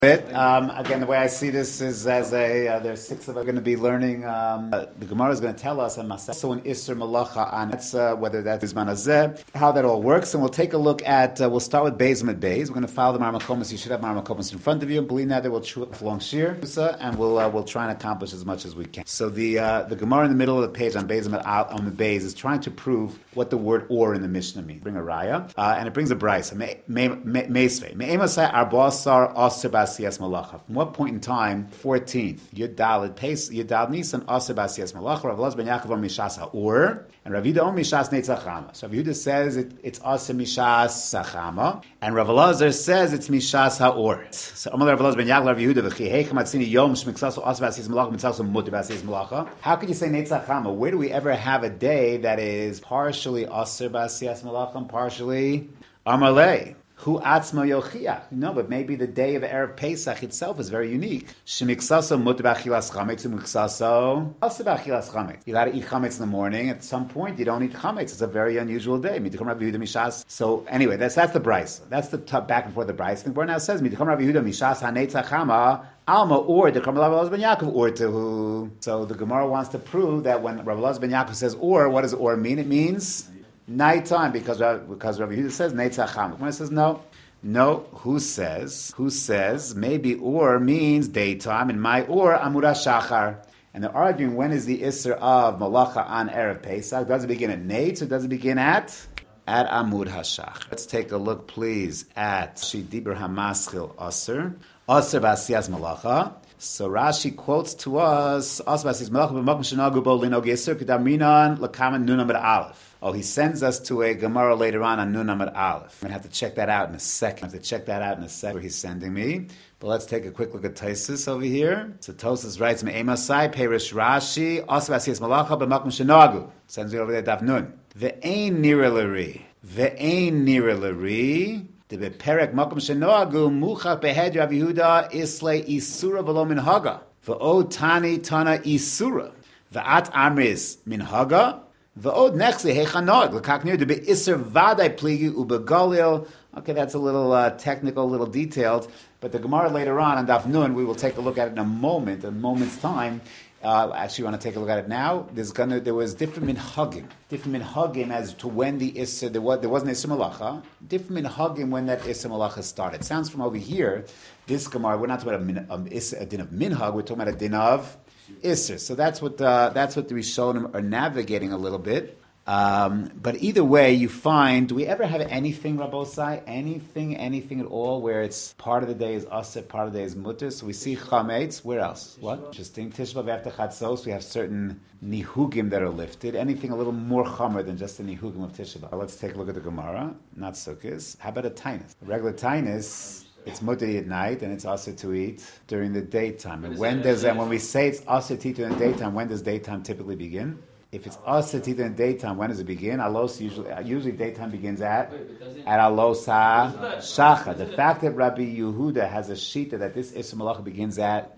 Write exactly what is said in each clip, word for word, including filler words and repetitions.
Bit. Um, again, the way I see this is as a, uh, there's six of us going to be learning, um, uh, the Gemara is going to tell us, and so an Isser Malacha on that's, uh, whether that is Manazeh, how that all works, and we'll take a look at, uh, we'll start with Beis Mid Beis. We're going to follow the Marmakomas. You should have Marmakomas in front of you, and believe that we'll chew a long shear, and we'll, uh, we'll try and accomplish as much as we can. So the, uh, the Gemara in the middle of the page on Beis Mid, on the Beis is trying to prove what the word or in the Mishnah means. Bring a raya, uh, and it brings a brisa. Meisvei. Me'emasai arbasar aser b'asiyas malacha. From what point in time? fourteenth. Yud Daled Pes Yud Nisan aser b'asiyas malacha. Rav Elazar ben Yaakov on mishas ha'or, and Rav Yehuda on mishas netzachama. So Rav Yehuda says it, it's aser mishas sachama, and Rav Elazar says it's mishas ha'or. So Amar Rav Elazar ben Yaakov Rav Yehuda v'chi heichem atzini yom shmiksaso aser b'asiyas malacha mitzaso muter b'asiyas malacha. How could you say netzachama? Where do we ever have a day that is partially aser b'asiyas malacha and partially amalei? Who atzma yochiach? No, but maybe the day of Erev Pesach itself is very unique. Shemiksaso muter b'achilas chametz umiksaso aser b'achilas chametz. You got to eat chametz in the morning. At some point, you don't eat chametz. It's a very unusual day. Mitacham Rabbi Yehuda mishas. So anyway, that's that's the brisa. That's the t- back and forth of the brisa. The Gemara now says Mitacham Rabbi Yehuda mishas hanetzachama alma or the Rav Elazar ben Yaakov or tehu. So the Gemara wants to prove that when Rav Elazar ben Yaakov says or, what does or mean? It means nighttime, because because Rabbi Yehuda says Neitzacham. When it says no, no, who says? Who says? Maybe or means daytime, and my or Amura Shachar. And they're arguing when is the Isser of Malacha on Erev Pesach? Does it begin at Neitz or does it begin at at Amud Hashach? Let's take a look, please, at Shidibur Hamaschil Aser Aser B'Asiyas Malacha. So Rashi quotes to us Aser B'Asiyas Malacha b'Makom Shenagu Bo Linog Yisur K'Daminan L'Kaman Nun Amud Aleph. Oh, he sends us to a Gemara later on on Nun Amud Aleph. I'm going to have to check that out in a second. I have to check that out in a second where he's sending me. But let's take a quick look at Tosfos over here. So Tosfos writes, Me'emasai Perish Rashi, Aser B'Asiyas Malacha b'Makom Shenagu. Sends me over there, Daf Nun. Ve'ein nira l'ri. Ve'ein nira l'ri. De beperek Makom Shenagu, Muchach behed Rav Yehuda, Islay Isura v'lo minhaga. Ve'o Tani Tana Isura. Ve'at Amris minhaga. V'od nechse hechanog l'kaknir de be'isser vaday pligi ubegalil. Okay, that's a little uh, technical, a little detailed, but the Gemara later on on Daf Nun, we will take a look at it in a moment, a moment's time. Uh, actually, you want to take a look at it now. There's gonna, there was different minhagim, different minhagim as to when the isser there was there wasn't isser malacha. Different minhagim when that isser malacha started. Sounds from over here. This Gemara, we're not talking about a, min, um, isser, a din of minhag. We're talking about a din of Isser. So that's what uh, that's what the Rishonim are navigating a little bit. Um, but either way, you find, do we ever have anything, Rabbosai, anything, anything at all, where it's part of the day is Aser, part of the day is Mutter? So we see Chametz. Where else? What? Interesting. Tisha B'Av after Chatzos, we have certain nihugim that are lifted. Anything a little more chamer than just the nihugim of Tisha B'Av. Let's take a look at the Gemara. Not Sukkos. How about a tainus? A regular tainus, it's mutter at night, and it's also to eat during the daytime. And when does and when we say it's also to eat during the daytime, when does daytime typically begin? If it's also to eat in the daytime, when does it begin? Alos usually usually daytime begins at at alos ha-shacha. The fact that Rabbi Yehuda has a shita that this Isser Malacha begins at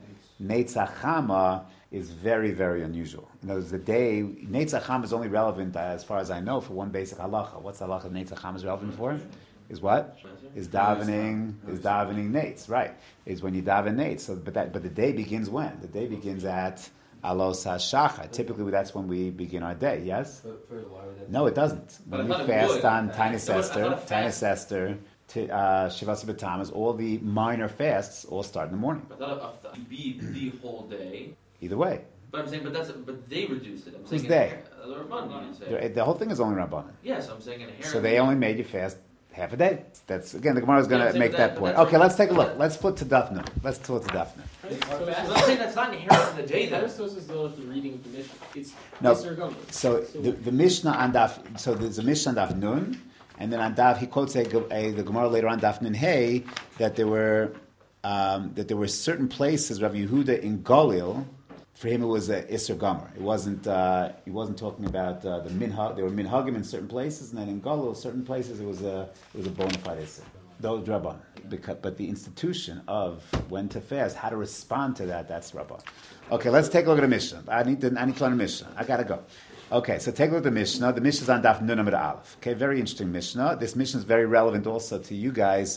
Neitzachama is very, very unusual. In other words, the day Neitzachama is only relevant, uh, as far as I know, for one basic halacha. What's the halacha Neitzachama is relevant for? Is what? Is davening, is davening nates, right. Is when you daven nates. So, but that, but the day begins when? The day begins at Alos HaShachar. Typically, that's when we begin our day, yes? But for, why would that no, it doesn't. When we fast on Tainus Esther, Tainus Esther, uh, Shivas B'Tammuz, all the minor fasts all start in the morning. But that be the whole day. Either way. But I'm saying, but that's but they reduced it. I'm Who's saying they? Uh, the Rabbanan, you say. The whole thing is only Rabbanan. Yes, I'm saying inherently. So they only made you fast half a day. That's again, the Gemara is going to yeah, make that, that point. Okay, let's take a look. Let's flip to Daf Nun. Let's flip to Daf Nun. I'm saying that's not inherent in the day. That is supposed to go with the reading of the Mishnah. It's no. So, so the, the Mishnah on Daf. So there's a Mishnah on Daf Nun, and then on Daf he quotes a, a, the Gemara later on Daf Nun Hey that there were um, that there were certain places Rabbi Yehuda in Galil. For him, it was a Isser Gomer. It wasn't. Uh, he wasn't talking about uh, the minhag. There were minhagim in certain places, and then in Galil, certain places, it was a it was a bona fide Isser. Those Rabban. Because, but the institution of when to fast, how to respond to that, that's Rabban. Okay, let's take a look at the Mishnah. I need to. I need to learn a Mishnah. I gotta go. Okay, so take a look at the Mishnah. The Mishnah is on Daf Nun Amud Aleph. Okay, very interesting Mishnah. This Mishnah is very relevant also to you guys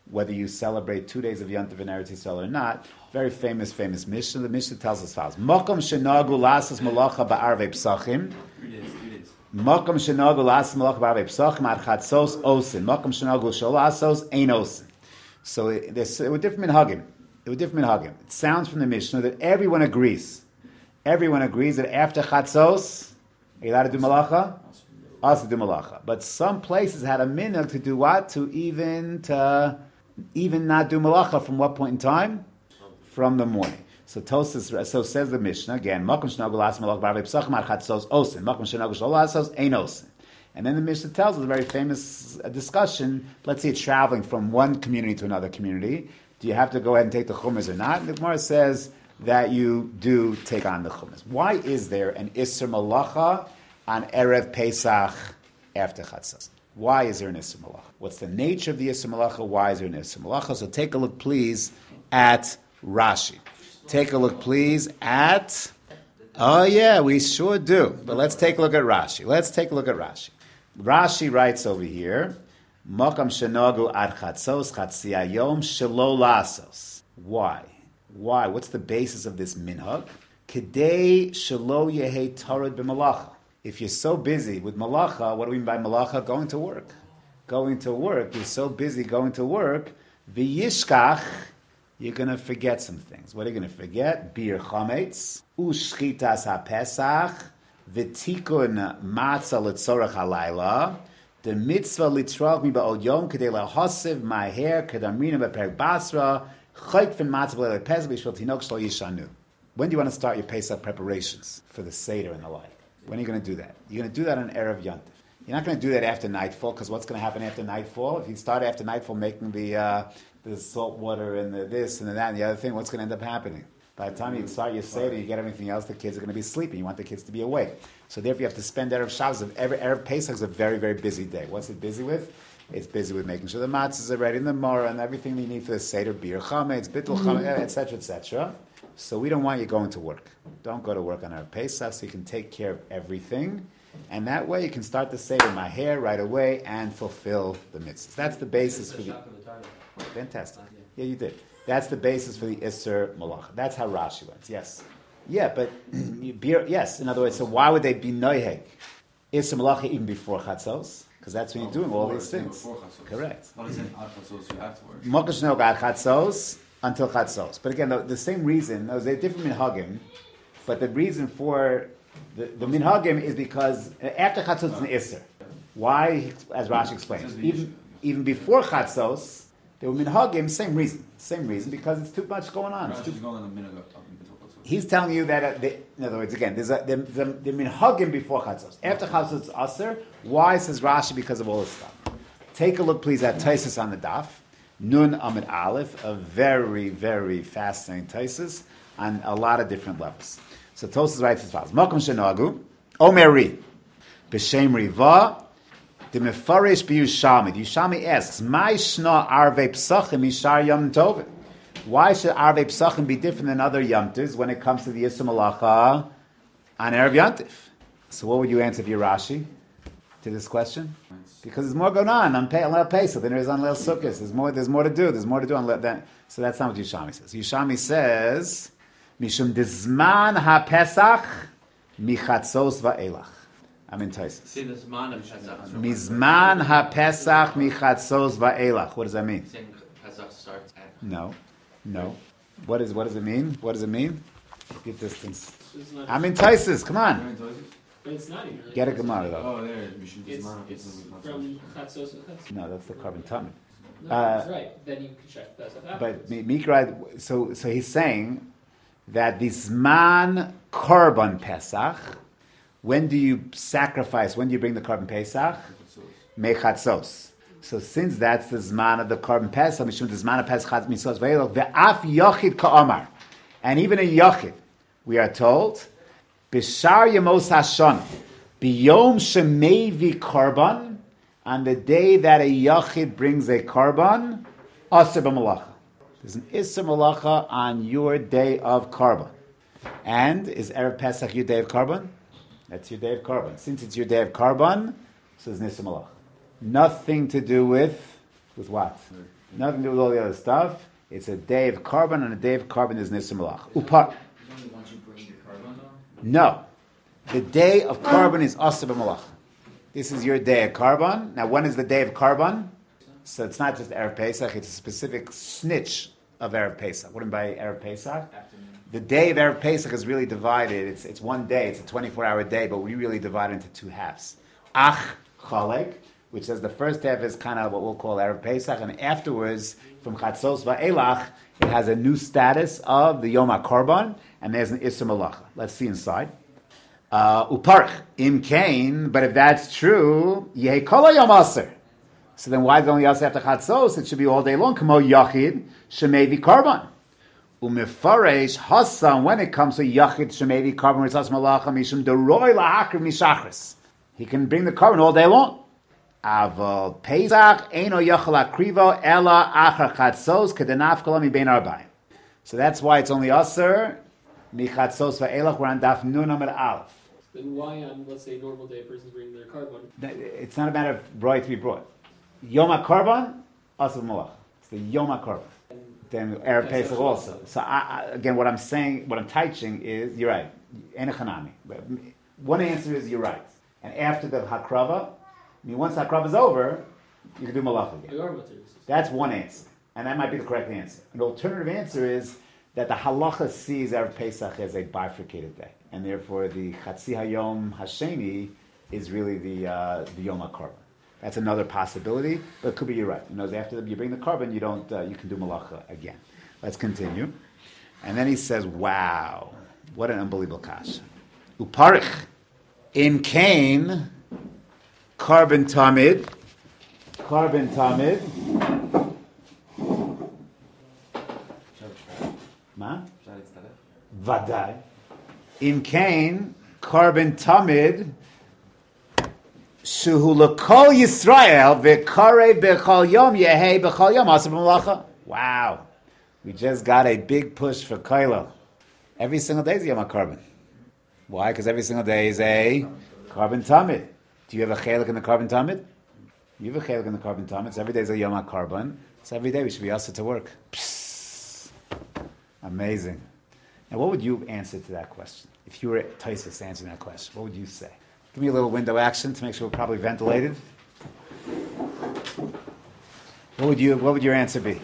whether you celebrate two days of Yom Tov in Eretz Yisrael or not. Very famous, famous Mishnah. The Mishnah tells us as follows: Mokom shenagu lasas malacha ba'arvei psachim. Three days, three days. Mokom shenagu lasas malacha ba'arvei psachim ad chatzos osin. Mokom shenagu sholasos ein osin. So it, there's it would different minhagim. It would different minhagim. It sounds from the Mishnah that everyone agrees. Everyone agrees that after chatzos, are you allowed to do malacha? Also do malacha. But some places had a minhag to do what? To even to even not do malacha from what point in time? From the morning. So Tosas, so says the Mishnah again. Makom shenagu las malacha b'arvei psachim ad chatzos osin. Makom shenagu sholasos ein osin. And then the Mishnah tells us a very famous uh, discussion. Let's say traveling from one community to another community. Do you have to go ahead and take the chumash or not? And the Gemara says that you do take on the chumash. Why is there an Isser Malacha on Erev Pesach after Chatzos? Why is there an Isser Malacha? What's the nature of the Isser Malacha? Why is there an Isser Malacha? So take a look, please, at Rashi. Take a look, please, at... Oh, yeah, we sure do. But let's take a look at Rashi. Let's take a look at Rashi. Rashi writes over here, Mokam shenogu ad chatzos chatziyayom shelo lasos. Why? Why? What's the basis of this minhag? Kedei shelo yehe tarud b'malacha. If you're so busy with malacha, what do we mean by malacha? Going to work. Going to work. You're so busy going to work. V'yishkach, you're going to forget some things. What are you going to forget? Bir chametz, u'shchitas ha'pesach, v'tikun matzah l'tzorach halayla, the mitzvah litrach mi ba'od yom kedei lahosiv my hair kedamrina b'perek basra chayk fin matzah b'leil pesach b'shvil tinok shlo yishanu. When do you want to start your Pesach preparations for the Seder and the like? When are you going to do that? You're going to do that on Erev Yom Tov. You're not going to do that after nightfall, because what's going to happen after nightfall? If you start after nightfall making the uh, the salt water and the this and the that and the other thing, what's going to end up happening? By the time you start your Seder, you get everything else, the kids are going to be sleeping. You want the kids to be awake. So therefore you have to spend Erev Shabbos. Every Erev Pesach is a very, very busy day. What's it busy with? It's busy with making sure the matzahs are ready in the morah and everything you need for the Seder, beer chametz, bittul chametz, et cetera, et cetera. So we don't want you going to work. Don't go to work on Erev Pesach, so you can take care of everything. And that way you can start the Seder my hair right away and fulfill the mitzvahs. That's the basis for the... Fantastic. Yeah, you did. That's the basis for the Isser Malacha. That's how Rashi went. Yes. Yeah, but... yes, in other words, so why would they be Noiheg? Isser Malacha even before Chatzos? Because that's when you're doing all these things. Correct. Mokash no ad Chatzos until Chatzos. But again, the, the same reason, those are different minhagim, but the reason for the, the minhagim is because after Chatzos is an Isser. Why? As Rashi explains. Even, even before Chatzos, there were minhagim, same reason. Same reason, because it's too much going on. It's too, he's telling you that, uh, the, in other words, again, there's a the, the, the minhagim before Chatzos. After Chatzos is Aser. Why, says Rashi, because of all this stuff. Take a look, please, at Taisus on the Daf. Nun Amid Aleph, a very, very fascinating Taisus on a lot of different levels. So Taisus writes as follows: Mokum shenagu, Omeri, b'shem riva, the mefarish b'Yushami. The Yushami asks, "My shna arvei psachim mishar yom tovim." Why should arvei psachim be different than other yom tovs when it comes to the Yisur Malacha on Erev Yom Tov? So what would you answer to your Rashi to this question? Because there's more going on on Leil Pesach than there is on Leil Sukkos. There's more. There's more to do. There's more to do on Leil. That, so that's not what Yushami says. Yushami says, "Mishum dizman haPesach michatzos va'elach." I'm in Taisus. See the Zman of Pesach. Mizman haPesach michatzos va'elach. What does that mean? Saying Pesach starts at. No, no. What is? What does it mean? What does it mean? Get distance. I'm in Taisus. Come on. But it's not even really. Get a Gemara though. Oh, there. It's, it's from Chatzos and Chatzos. No, that's the carbon tummy. No, Uh, that's right. Then you can check Pesach But afterwards. Mikra, so so he's saying that the Zman Korban Pesach, when do you sacrifice? When do you bring the Korban Pesach? Mechatzos. So since that's the Zman of the Korban Pesach, Mishum the Zman of Pesach Mitzvos Ve'elok ve'af Yochid Ka'omar, and even a Yochid, we are told, Bishar Yemos Hashon, Biyom Shemevi Korban, on the day that a Yachid brings a Korban, Aser B'Malacha. There's an Isser Malacha on your day of Korban. And is Erev Pesach your day of Korban? That's your day of Korban. Since it's your day of Korban, so there's an Isser Malacha. Nothing to do with, with what? Nothing to do with all the other stuff. It's a day of carbon, and a day of carbon is Nisr Malach. Upar. There's only once you bring the carbon though? No. The day of carbon is Asr B'Malach. This is your day of carbon. Now, when is the day of carbon? So it's not just Erev Pesach, it's a specific snitch of Erev Pesach. What do you mean by Erev Pesach? Afternoon. The day of Erev Pesach is really divided. It's it's one day. It's a twenty-four hour day, but we really divide it into two halves. Ach Chalek, which says the first half is kind of what we'll call Erev Pesach, and afterwards, from Chatzos Va'elach, it has a new status of the Yom HaKorban, and there's an Isser Malacha. Let's see inside. Uh, Uparch, Im Kain, but if that's true, Yehi Kol Yom Aser. So then why is it only Aser after Chatzos? It should be all day long. Kamo Yachid, Shemevi Korban. Umefaresh Hasan, when it comes to Yachid, Shemevi Korban, Ritzas Malacha, Mishum Deroi Lahakr Mishachris. He can bring the carbon all day long. Aval Pesach Eino Yachal Akrivo Ela Achar Chatzos Kedenaf Kolami Bein Arbaim. So that's why it's only Aser Michatzos Va'elach. We're on Daf Nun Amud Aleph. Then why on, let's say, a normal day, a person's bringing their carbon? It's not a matter of brought to be brought. Yom HaKorban, Aser Malach. It's the Yom HaKorban. Then Erev Pesach also. So I, I, again, what I'm saying, what I'm teaching is, you're right. Enechanami. One answer is you're right. And after the Hakrava, I mean, once Hakrava is over, you can do Malach again. That's one answer. And that might be the correct answer. An alternative answer is that the halacha sees Erev Pesach as a bifurcated day. And therefore the Chatzi Hayom Hasheni is really the uh, the Yom HaKorban. That's another possibility, but it could be you're right. You know, after you bring the carbon, you don't uh, you can do Malacha again. Let's continue. And then he says, wow, what an unbelievable kasha. Uparich. In Cain, carbon tamid, carbon tamid. Ma? Vadai. In Cain, carbon tamid. Shuhu lekol Yisrael v'karei b'chol yom yehei b'chol yom asar b'malacha. Wow, we just got a big push for Kailo. Every single day is Yom HaKorban. Why? Because every single day is a carbon tamid. Do you have a chelik in the carbon tamid? You have a chelik in the carbon tamid. So every day is a Yom HaKorban. So every day we should be asked to work. Psst. Amazing. Now, what would you answer to that question? If you were Taisus answering that question, what would you say? Give me a little window action to make sure we're probably ventilated. What would you? What would your answer be?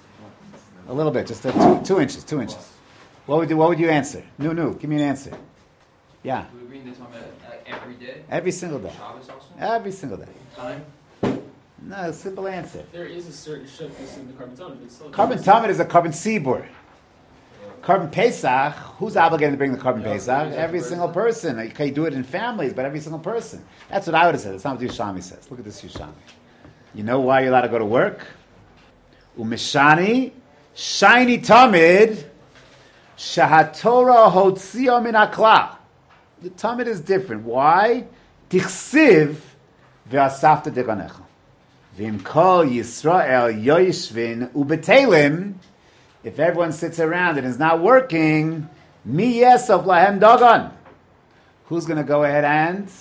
A little bit, just a two, two inches, two inches. What would you? What would you answer? No, no. Give me an answer. Yeah. Do we bring the Talmud uh, every day? Every single day. Shabbos also? Every single day. Time? No, simple answer. There is a certain shiftless in the carbon tamid. It's still Carbon tamid is a carbon sibur. Carbon Pesach, who's obligated to bring the carbon Yeah, Pesach? Every person. single person. You can do it in families, but every single person. That's what I would have said. That's not what Yushami says. Look at this Yushami. You know why you're allowed to go to work? Umishani, shiny tamid, shahatora hotzio min akla. The tamid is different. Why? Tichsiv ve'asafta deganecha. V'im kol Yisrael yoyishvin ubetelim. If everyone sits around and is not working, mi yesov lahem dagan. Who's going to go ahead and?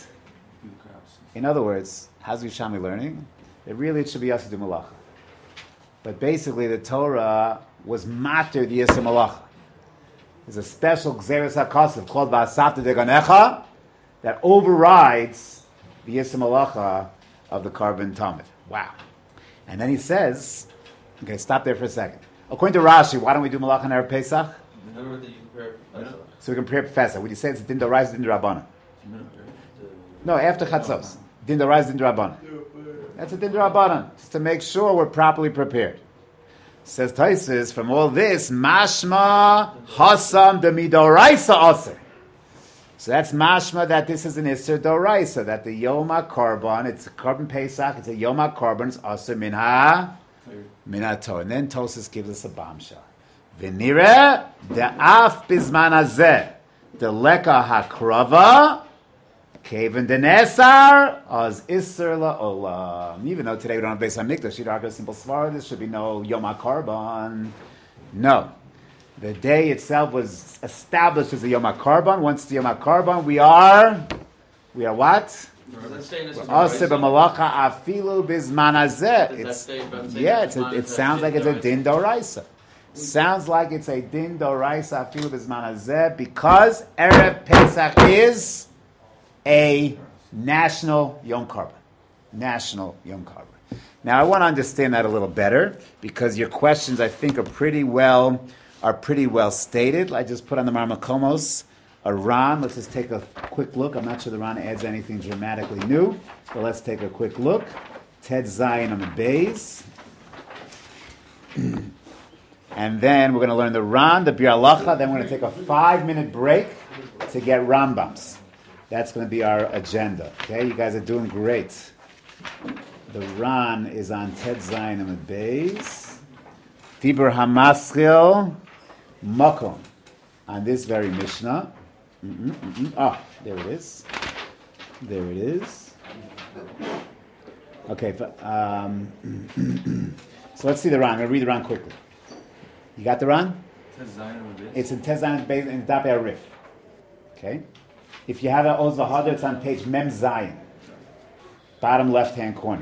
In other words, how's Yushami learning? That really it should be us to do malacha. But basically the Torah was matter the Yisra malacha. There's a special Gzeres HaKasav called V'asafta deganecha that overrides the Yisra malacha of the carbon tamid. Wow. And then he says, okay, stop there for a second. According to Rashi, why don't we do Malach on Erev Pesach? In other words, that you prepare for Pesach. So we can prepare for Pesach. Would you say it's Din Dorais, Din Rabbanan? No, after Chatzos. Din Dorais, Din Rabbanan. That's a Din Rabbanan, just to make sure we're properly prepared. Says Taisus, from all this, Mashma Hasam de Midoraisa Aser. So that's mashma that this is an Isser Doraisa, that the Yom HaKorban, it's a carbon Pesach, it's a Yom HaKorban, it's Aser Minha. Minato. And then Tosas gives us a bombshell. V'nire de'af bizman hazeh deleka hakrava keven denesar az iser la'olam. Even though today we don't have Beis HaMikdash, you'd argue a simple svara, there should be no Yom HaKorban. No. The day itself was established as a Yom HaKorban. Once the Yom HaKorban, we are, we are what? Let's say this is Aseh the b'malacha afilu bizman hazeh. Does that It's say about saying yeah. that It's a, Bisman it is a sounds like din it's a doraisa? din doraisa. Sounds like it's a din doraisa afilu bizman hazeh because erev Pesach is a national Yom Kippur. National Yom Kippur. Now I want to understand that a little better because your questions I think are pretty well are pretty well stated. I just put on the Marmakomos a Ran. Let's just take a quick look. I'm not sure the Ran adds anything dramatically new, but let's take a quick look. Ted Zion on the Bays. And then we're going to learn the Ran, the Bir Halacha. Then we're going to take a five-minute break to get Rambams. That's going to be our agenda. Okay, you guys are doing great. The Ran is on Ted Zion on the Bays. Dibur Hamaschil Makom on this very Mishnah. Mm-mm, mm-mm. Ah, there it is. There it is. Okay, um, so let's see the Ran. I'm going to read the Ran quickly. You got the Ran? It's in Ted Zion Bays in Daf Arif. Okay. If you have an Oz V'Hadar, it's on page Mem Zion, bottom left-hand corner.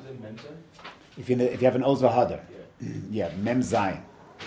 If you if you have an Oz V'Hadar, yeah, Mem Zion.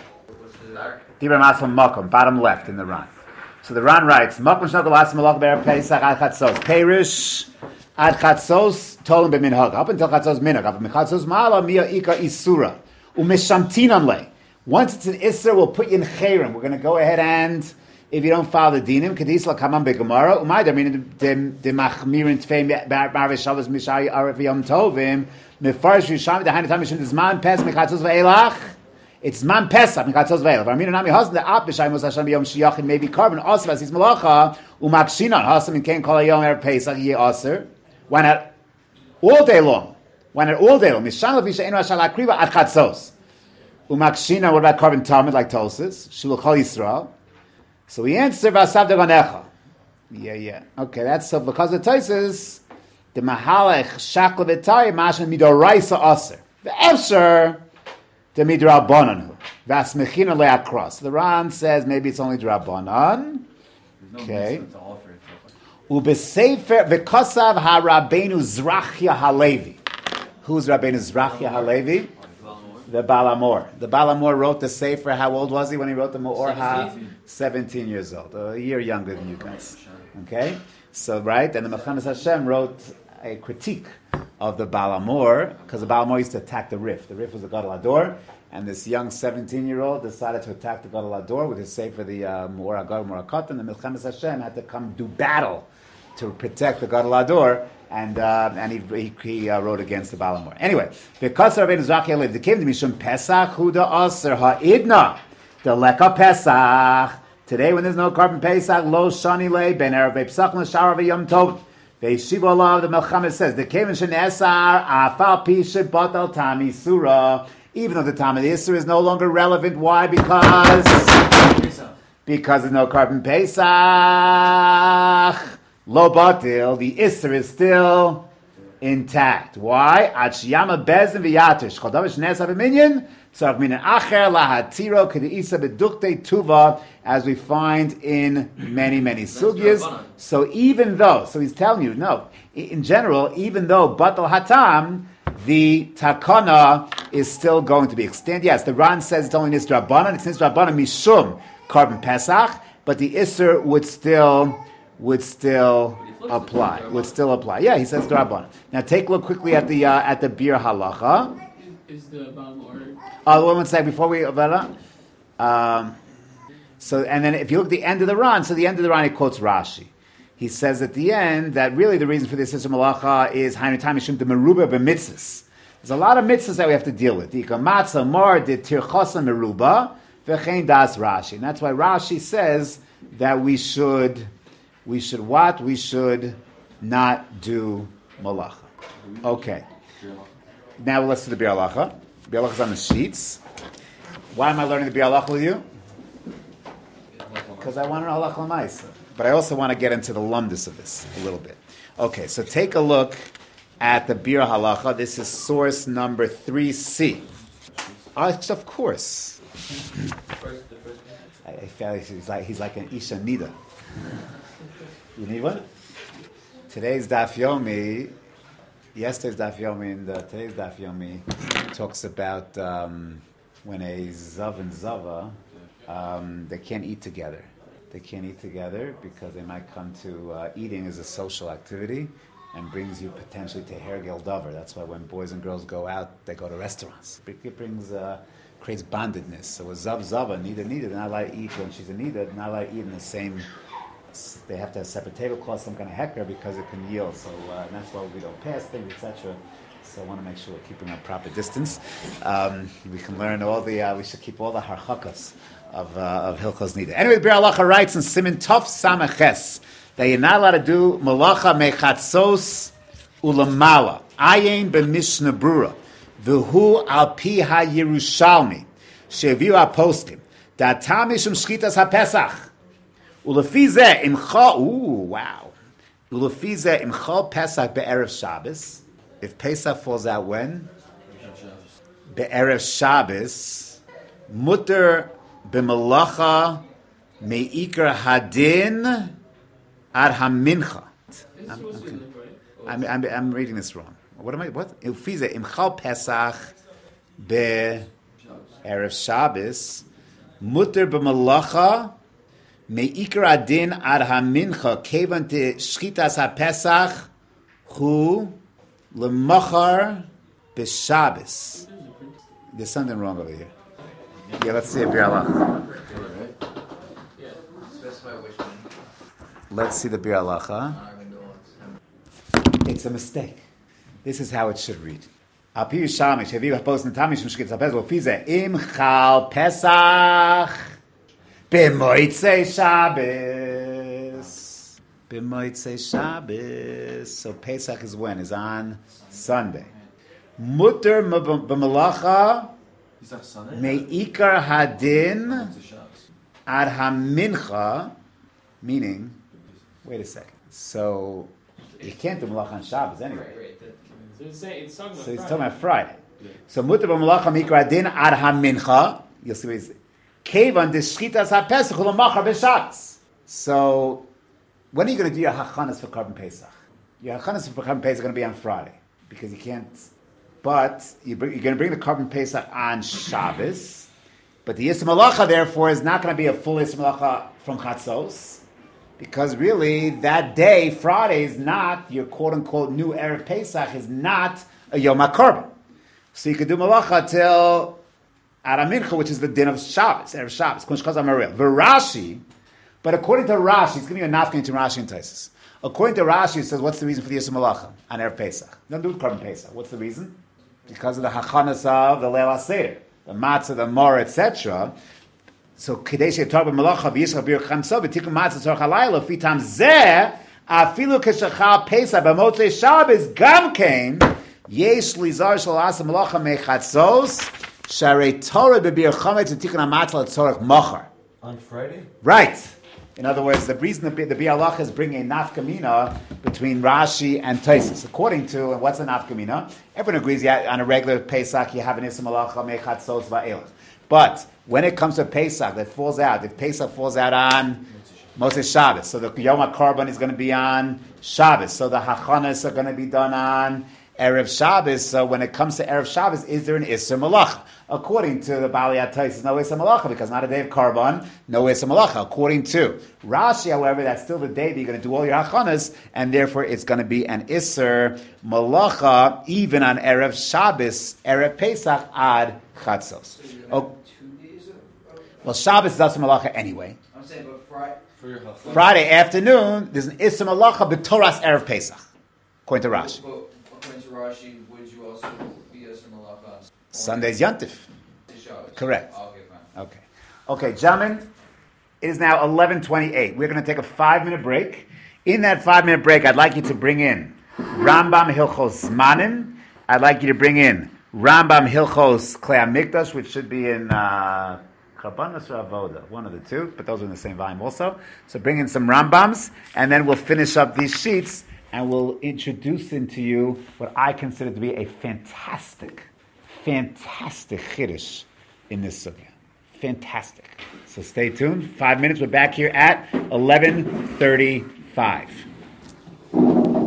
Dibur Masam Makom, bottom left in the Ran. So the Ran writes, Makom Shnok Alas Malach Ber Pesach Ad Chatzos. Perish Ad Chatzos Tolim B'Minhag. Up until Chatzos Minhag. Up until Chatzos Ma'ala Mia Ika Isura. Umeshamtinan Le. Once it's an Isser, we'll put you in Chayrim. We're going to go ahead and, if you don't follow the dinim, Kadis La Kamam Be'Gemara, Umayda, I mean, the Machmirin Tfei Marve Shabbos Mishai Arif Yom Tovim, Mefarish Yisham, the Hainatam Mishim, the Zman Pes, Mechatzos Ve'elach, it's Zman Pesach, Mechatzos Ve'elach. Varmina Nami Hasam, the Ap B'Shai Mos Hashem Yom Shiachin, maybe carbon, also Vasis Malacha, Umakshinan, Hasam, and Ken Kol Yom Er Pesach, Ye Aser. Why not all day long? Why not all day long? Mishan Levisha Enu Hashal Akriva Ad Chatzos. Umakshina, what about carbon Talmud, like Tosas? Shul Chol Yisrael. So we answer Vasav Devanecha. Yeah, yeah. Okay, that's so because of Tosas, the Mahalech Shakla V'Tayim Mashan Midoraisa Aser. The Efsher, the Midrabanan. Vas Mechina Le'akros. The Ran says maybe it's only Drabanan. Okay. Ubesefer V'Kosav HaRabbeinu Zrachia Halevi. Who's Rabbeinu Zrachia Halevi? The Balamor. The Balamor wrote the Sefer. How old was he when he wrote the Me'or Ha? seventeen years old. A year younger than you guys. Okay? So, right? And the Mechanas Hashem wrote a critique of the Balamor, because the Balamor used to attack the Rif. The Rif was the Gadol Ador, and this young seventeen-year-old decided to attack the Gadol Ador with his Sefer, the uh, Me'or HaGadol Me'or HaKatan, and the Mechanas Hashem had to come do battle to protect the Gadol Ador, and uh, and he he, he uh, wrote against the Balamor. Anyway, because Rabbeinu Zrachia lived, it came to Mishum Pesach Huda Aser Ha'idna, the Leka Pesach. Today, when there's no carbon Pesach, Lo Shani Le Ben Erev Pesach L'Shara V'Yom Tov. Ve'Shiva Allah, the Melchamet says, the Kevin Shenesar Afal Pishet Batal Tami Surah. Even though the time of the Isser is no longer relevant, why? Because because there's no carbon Pesach. Lo batil, the Isser is still intact. Why? Achiyama bezin v'yatish. Chodavish nes haviminyan. Tzarach minin acher lahatiro k'deisa bedukte tuva, as we find in many, many sugyas. So even though, so he's telling you, no, in general, even though batal hatam, the takana is still going to be extended. Yes, the Ran says it's only nisra banan. It's nisra banan mishum carbon pesach, but the Isser would still would still apply. Would still apply. Yeah, he says Draban. Now take a look quickly at the uh, at the Bir Halacha. Is the bottom order? Uh, one second before we um, so and then if you look at the end of the Ran, so the end of the Ran he quotes Rashi. He says at the end that really the reason for this Isser Malacha is Hainu Tamishim the Meruba b'mitzvahs. There's a lot of mitzvahs that we have to deal with. The Matzah Mar the Tirchosa Meruba v'chein das Rashi. And that's why Rashi says that we should. We should what? We should not do malacha. Okay. Now let's do the Bir Halacha. Bir Halacha is on the sheets. Why am I learning the Bir Halacha with you? Because I want to know halacha l'maisa. But I also want to get into the lumdus of this a little bit. Okay, so take a look at the Bir Halacha. This is source number three C. Uh, of course. I, I feel like he's like he's like an Isha Nida. You need one? Today's Daf Yomi, yesterday's Daf Yomi and uh, today's Daf Yomi talks about um, when a Zav and Zava, um, they can't eat together. They can't eat together because they might come to uh, eating as a social activity and brings you potentially to Hergel Dover. That's why when boys and girls go out, they go to restaurants. It brings, uh, creates bondedness. So a Zav Zava, neither neither, they're not allowed to eat when she's a neither, they're not allowed to eat in the same. They have to have separate tablecloths, some kind of hecker, because it can yield. So uh, and that's why we don't pass things, et cetera. So I want to make sure we're keeping a proper distance. Um, we can learn all the. Uh, we should keep all the harchakas of uh, of Hilchos Nida. Anyway, Bir Halacha writes in Siman Tov Samaches that you're not allowed to do malacha mechatzos ulamala ayin b'mishnah brura v'hu al pi ha Yerushalmi sheviu apostim datam mishum shchitas haPesach. Ulefize imcha. Ooh, wow. Ulefize imcha Pesach be'erev Shabbos. If Pesach falls out when? Be'erev Shabbos. Mutter b'malacha me'ikar hadin ad hamincha. I'm, I'm, I'm, I'm, I'm reading this wrong. What am I? What? Ulefize imcha Pesach be'erev Shabbos. Mutter b'malacha Me'ikar adin ad hamincha kevan te shchitas haPesach hu lemachar b'Shabbos. There's something wrong over here. Yeah, let's see a Bir Halacha. Specify which one. Let's see the Bir Halacha. It's a mistake. This is how it should read. Al pi Yerushalmi sheviu hapostim tamish mishkitas haPesach u'fize im chal Pesach B'moitzei Shabbos. B'moitzei Shabbos. So Pesach is when? Is on Sunday. Mutter b'malacha me'ikar hadin ad hamincha. Meaning, wait a second. So you can't do malacha on Shabbos anyway. So it's saying- it's talking about So he's Friday. talking about Friday. So mutter b'malacha me'ikar hadin ad hamincha. You'll see what he's Kevan de shchitas haPesach u'lamachar b'Shabbos. So, when are you going to do your hachanas for Korban Pesach? Your hachanas for Korban Pesach are going to be on Friday because you can't. But you bring, you're going to bring the Korban Pesach on Shabbos. But the Yisra Malacha, therefore, is not going to be a full Yisra Malacha from Chatzos, because really that day, Friday, is not your quote unquote new Erev Pesach, is not a Yom HaKorban. So you could do Malacha till Aramincha, which is the din of Shabbos, Erev Shabbos. V'Rashi, but according to Rashi, it's giving you a nafkin to Rashi and Taisus. According to Rashi, it says, what's the reason for the Yisra Malacha on Erev Pesach? Don't do Korban Pesach. What's the reason? Because of the hachanas of the Leil HaSeder, the matzah, the mor, et cetera. So Kadesh Yetar b'Malacha v'Yisra bir Chamsa v'Tikun matzah tzorach halayla fitam zeh afilu k'shachal Pesach b'motzei Shabbos gam kein yesh lizar shel asa Malacha mechatzos. Sharei Torah b'bir chametz and tikkun hamatzah tzorach machar. On Friday? Right. In other words, the reason the, the Bir Halacha is bringing a nafkamina between Rashi and Taisus. According to, and what's a nafkamina? Everyone agrees, yeah, on a regular Pesach you have an Yisra Malacha mechatzos va'elach. But when it comes to Pesach that falls out, if Pesach falls out on Moshe Shabbos, so the Yom HaKorban is going to be on Shabbos, so the hachanas are going to be done on Erev Shabbos. So when it comes to Erev Shabbos, is there an Isser Malacha? According to the Bali Atayis, no Isser Malacha, because not a day of Karban, no Isser Malacha. According to Rashi, however, that's still the day that you're going to do all your hachanas, and therefore it's going to be an Isser Malacha, even on Erev Shabbos, Erev Pesach, ad Chatzos. Oh, well, Shabbos is Isser Malacha anyway. I'm saying, but Friday. For your halachah. Friday afternoon, there's an Isser Malacha b'Toras Erev Pesach, according to Rashi. But according to Rashi, would you also be a Malacha on Sunday's Yontif. Shabbos? Correct. Okay, fine. Okay. Okay, gentlemen, it is now eleven twenty-eight. We're going to take a five-minute break. In that five-minute break, I'd like you to bring in Rambam Hilchos Zmanim. I'd like you to bring in Rambam Hilchos Klei HaMikdash, which should be in uh, Karbanos or Avoda, one of the two, but those are in the same volume also. So bring in some Rambams, and then we'll finish up these sheets, and we'll introduce into you what I consider to be a fantastic, fantastic chiddush in this sugya. Fantastic. So stay tuned. Five minutes. We're back here at eleven thirty-five.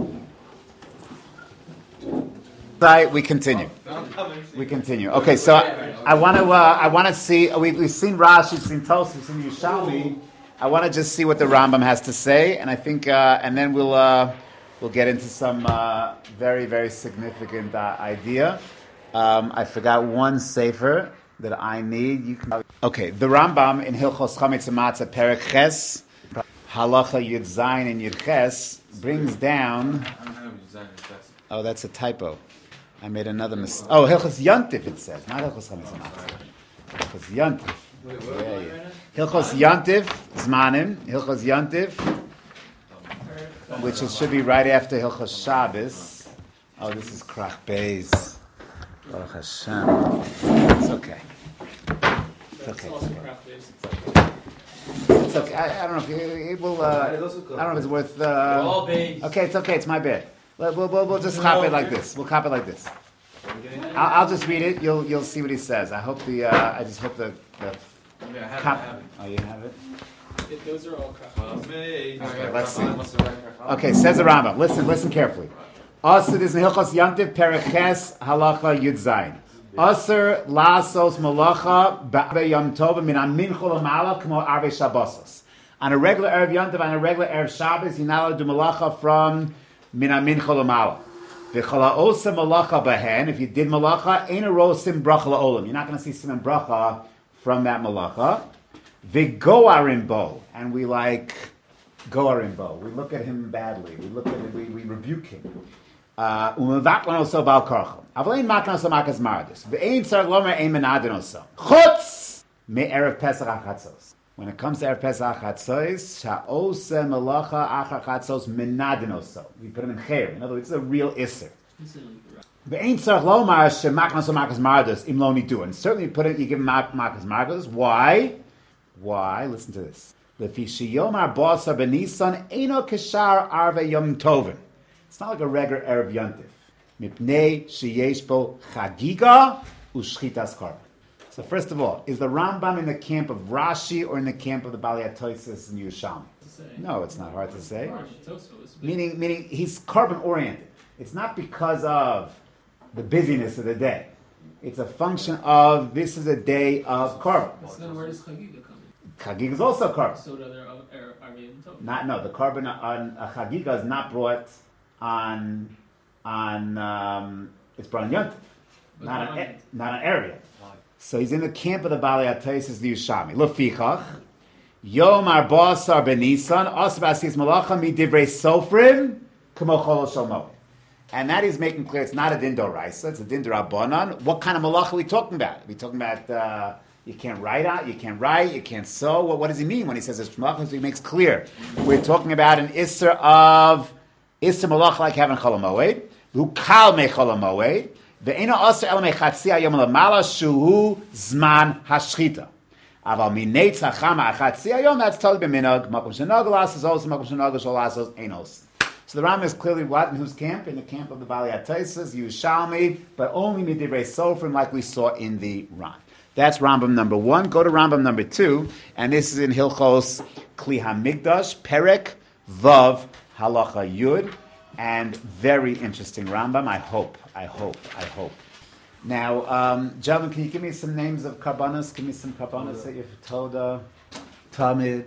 Right, we continue. We continue. Okay, so I, I want to. Uh, I want to see. We, we've seen Rashi, we've seen Tosfos, we've seen Yerushalmi. I want to just see what the Rambam has to say, and I think, uh, and then we'll uh, we'll get into some uh, very very significant uh, idea. Um, I forgot one sefer that I need. You can. Okay, the Rambam in Hilchos Chametz Matzah Perek Ches, Halacha Yud Zayin and Yud Ches brings down. Oh, that's a typo. I made another mistake. Oh, Hilchos Yantif it says, not Hilchos Chametz Matzah. Hilchos Yantif. Yeah, yeah. Hilchos Yantif, Zmanim. Hilchos Yantif, which it should be right after Hilchos Shabbos. Oh, this is Krach Beis. Baruch Hashem. It's okay. It's okay. It's okay. I, I don't know if it, it will. Uh, I don't know if it's worth. Uh, okay, it's okay. It's my bad. We'll, we'll, we'll just copy it like this. We'll copy it like this. I'll, I'll just read it. You'll you'll see what he says. I hope the. Uh, I just hope the. the Yeah, I have cop- it, I have it. Oh, you have it. It, those are all crap. Okay, let's see. Okay, says the Rambam. Listen, listen carefully. Asr is in Hilchos Yantiv Perek Ches Halacha Yud Zayin. Asr lasos malacha ba'arbe yom tov min amin cholamala k'mo arbe shabbosos. On a regular erev Yantiv, on a regular erev Shabbos, you're not allowed to do malacha from min amin cholamala. V'chala osa malacha behen. If you did malacha, ain't a rosim bracha la'olam. You're not going to see simon bracha from that malacha. V'goarim bo, and we like goarim bo. We look at him badly. We look at him. We, we rebuke him. Umevatlan also bal karchel. Avlein makna so makas mardus. Ve'ein tzarg lomer ein menadin also. Chutz me erev Pesach achatzos. When it comes to erev Pesach achatzos, sha'ose melacha achatzos menadin also. We put him in cher. In other words, it's a real isser. Ve'ein tzarg lomer she makna so makas mardus im lo nidu. And certainly you put it, you give him makas mardus. Why? Why? Listen to this. Lefi sheyomar basar benisan eino keshar arve yom tovin. It's not like a regular erev Yantif. Mipnei sheyesh bo chagiga u'shchitas karban. So first of all, is the Rambam in the camp of Rashi or in the camp of the Bali HaTosfos and Yerushalmi? No, it's not hard to say. Meaning, meaning he's carbon oriented. It's not because of the busyness of the day. It's a function of this is a day of carbon. So then where does Chagiga come in? Chagiga is also carbon. So do other Arvim Tov. Not no, the carbon on a Chagiga is not brought on on um, it's brought on Yontif, not an not an area. So he's in the camp of the Bali HaTosfos, the Yerushalmi. Lefichach Yom Arba'asar Benisan Asar B'Asis Malacha Midivrei Sofrim K'mo Chol Shalmo. And that is making clear it's not a din d'oraisa, it's a din d'rabbanan. What kind of malacha are we talking about? Are we talking about uh, you can't write out, you can't write, you can't sew? What, what does he mean when he says it's malacha? He makes clear we're talking about an isser of isser malacha like having cholamoed, who kal me cholamoed, ve'ena aser el me chatzi hayom lamala shuhu zman hashchita. Aval minei tzachama achatzi hayom, that's totally b'minag. Makom shenagalas is also makom shenagas shalasos enos. So the Rambam is clearly what in whose camp? In the camp of the Bali HaTosfos, Yerushalmi, but only midivrei sofrim like we saw in the Ran. That's Rambam number one. Go to Rambam number two, and this is in Hilchos Kli HaMikdash, Perek Vav Halacha Yud, and very interesting Rambam. I hope, I hope, I hope. Now, um, Javin, can you give me some names of karbanos? Give me some karbanos that you've told. Uh, Tamid,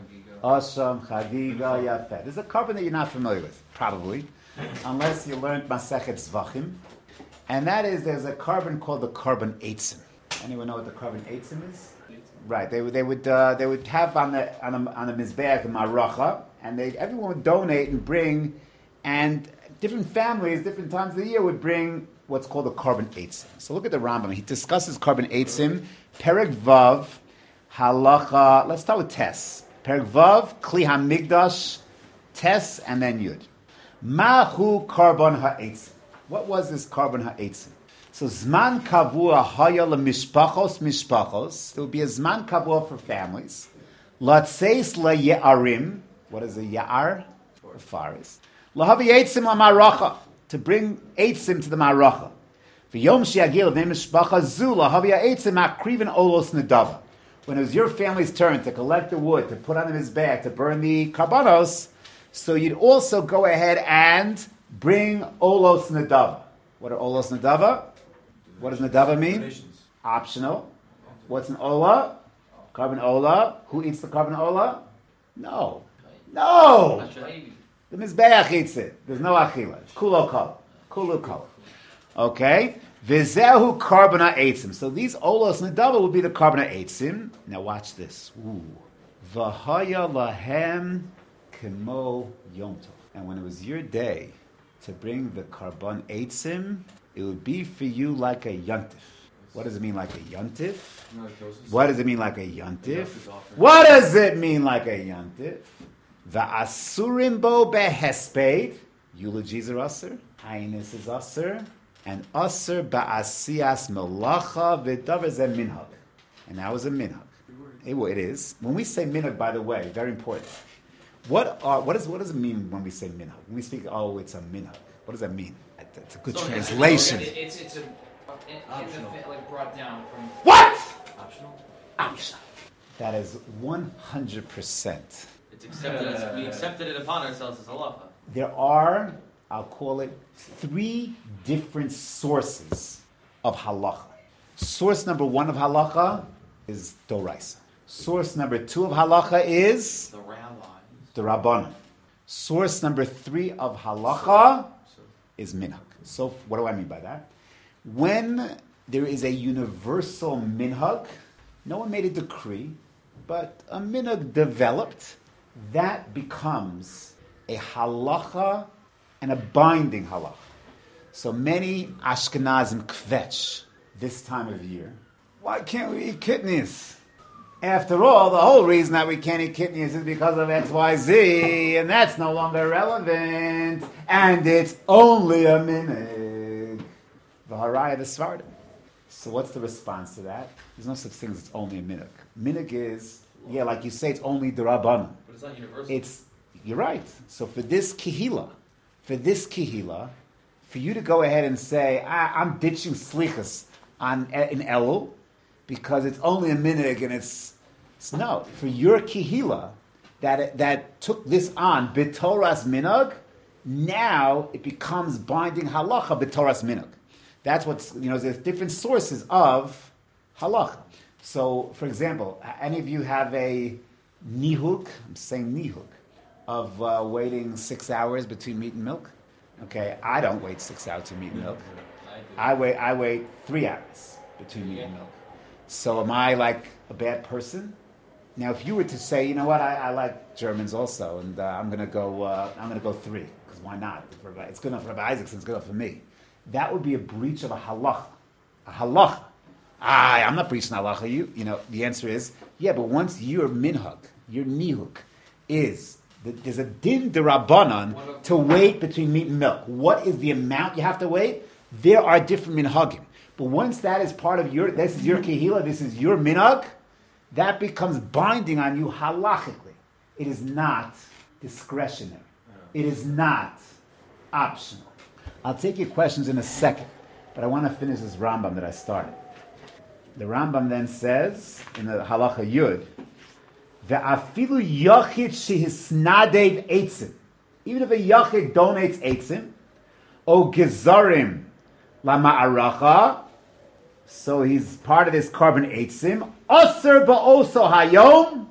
Asham, Chagiga, Yafet. There's a carbon that you're not familiar with, probably, unless you learned Masechet Zvachim, and that is there's a carbon called the carbon eitzim. Anyone know what the carbon eitzim is? Right. They would they would uh, they would have on the on the on the mizbeach the maracha, and they everyone would donate and bring, and different families, different times of the year would bring what's called the carbon eitzim. So look at the Rambam. He discusses carbon eitzim, Perek Vav. Halacha, let's start with Tes. Perek Vav, Kli HaMikdash, Tes, and then Yud. Mahu Karbon HaEitzim. What was this Karbon HaEitzim? So Zman Kavua Haya LeMishpachos Mishpachos. There would be a Zman Kavua for families. Latseis LeYe'arim. What is a Ya'ar? A forest. Lahavi Eitzim LaMaracha. To bring Eitzim to the Maracha. V'yom She'agil V'nei Mishpacha Zu Lahavi Eitzim Akriven Olos Nedava. When it was your family's turn to collect the wood, to put on his back, to burn the karbanos, so you'd also go ahead and bring olos nedava. What are olos nadava? What does nadava mean? Donations. Optional. What's an ola? Carbon ola. Who eats the carbon ola? No. No! The Mizbeach eats it. There's no achila. It's kulo kol. Kulo kol. Okay? Vizehu karbona eitzim. So these olos nadava will be the karbona eitzim. Now watch this. Ooh. V'haya lahem kemo yom tov. And when it was your day to bring the karbon eitzim, it would be for you like a yontif. What does it mean like a yontif? What does it mean like a yontif? What does it mean like a yontif? The asurim bo behesped. Eulogies are usher. Highness is usher. And usher ba'asiyas melacha v'davar zeh minhag. And that was a minhag. It, it is. When we say minhag, by the way, very important. What are what is what does it mean when we say minhag? When we speak, oh, it's a minhag. What does that mean? It's a good So translation. It's, it's, it's a, in, in the, like brought down from. What? Optional? Optional. That is one hundred percent. It's accepted as, we accepted it upon ourselves as halacha. There are, I'll call it, three different sources of halacha. Source number one of halacha is doraisa. Source number two of halacha is The rabbis. the rabbanon. Source number three of halacha is minhag. So what do I mean by that? When there is a universal minhag, no one made a decree, but a minhag developed, that becomes a halacha and a binding halacha. So many Ashkenazim kvetch this time of year. Why can't we eat kidneys? After all, the whole reason that we can't eat kidneys is because of X Y Z, and that's no longer relevant, and it's only a minhag. V'haraya the Svardim. So what's the response to that? There's no such thing as it's only a minhag. Minhag is, yeah, like you say, it's only the Rabbanon. But it's not universal. It's, you're right. So for this kihila, for this kihila, for you to go ahead and say, I, I'm ditching slichas on in Elul, because it's only a minhag and it's, it's no. For your kihila, that that took this on, b'toras minhag, now it becomes binding halacha b'toras minhag. That's what's, you know, there's different sources of halacha. So, for example, any of you have a nihuk, I'm saying nihuk, of uh, waiting six hours between meat and milk? Okay, I don't wait six hours between meat and milk. I wait, I wait three hours between meat and milk. So am I like a bad person? Now, if you were to say, you know what, I, I like Germans also, and uh, I'm going to go, uh, I'm going to go three, because why not? It's good enough for Rabbi Isaacson, it's good enough for me. That would be a breach of a halacha. A halacha. Ah, I'm not breaching halacha. You, you know, the answer is, yeah, but once your minhag, your nihuk, is, there's a din derabbanan to wait between meat and milk. What is the amount you have to wait? There are different minhagim. But once that is part of your, this is your kehila, this is your minhag, that becomes binding on you halachically. It is not discretionary. It is not optional. I'll take your questions in a second, but I want to finish this Rambam that I started. The Rambam then says, in the halacha yud, ve'afilu yachid shehisnadev eitzim. Even if a yachid donates eitzim, o gezarim lama'aracha, so he's part of this carbon eitzim, aser ba'oso hayom,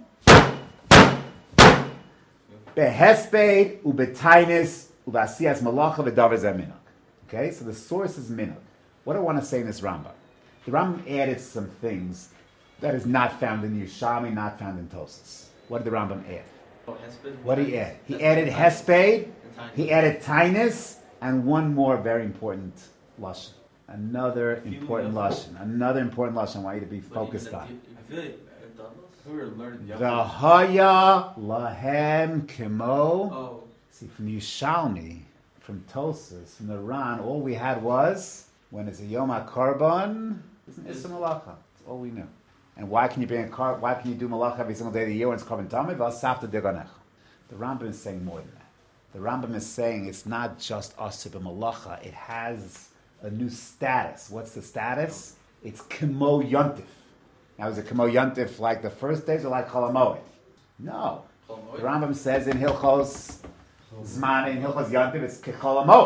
behesped ubetainis ubasiyas malacha v'davar zeh minhag. Okay, so the source is minhag. What do I want to say in this Rambam? The Rambam added some things that is not found in Yerushalmi, not found in Tosas. What did the Rambam add? Oh, hesped. What did he add? He added hesped, he added tainus, and one more very important lashon. Another important lashon. Another important lashon I want you to be focused on. I feel like we were learning the V'haya lahem kimo. Oh, See, from Yerushalmi, from Tosas, from the Ran, all we had was, when it's a Yom HaKarban, it's an Issa Malacha. That's all we knew. And why can you bring a car? Why can you do Malacha every single day of the year when it's Karban Tamid? V'asafta deganecha. The Rambam is saying more than that. The Rambam is saying it's not just Asib Malacha. It has a new status. What's the status? It's Kimo Yontif. Now, is it Kimo Yontif like the first days or like Chol HaMoed? No. The Rambam says in Hilchos Zman, in Hilchos Yontif, it's Kechol HaMoed.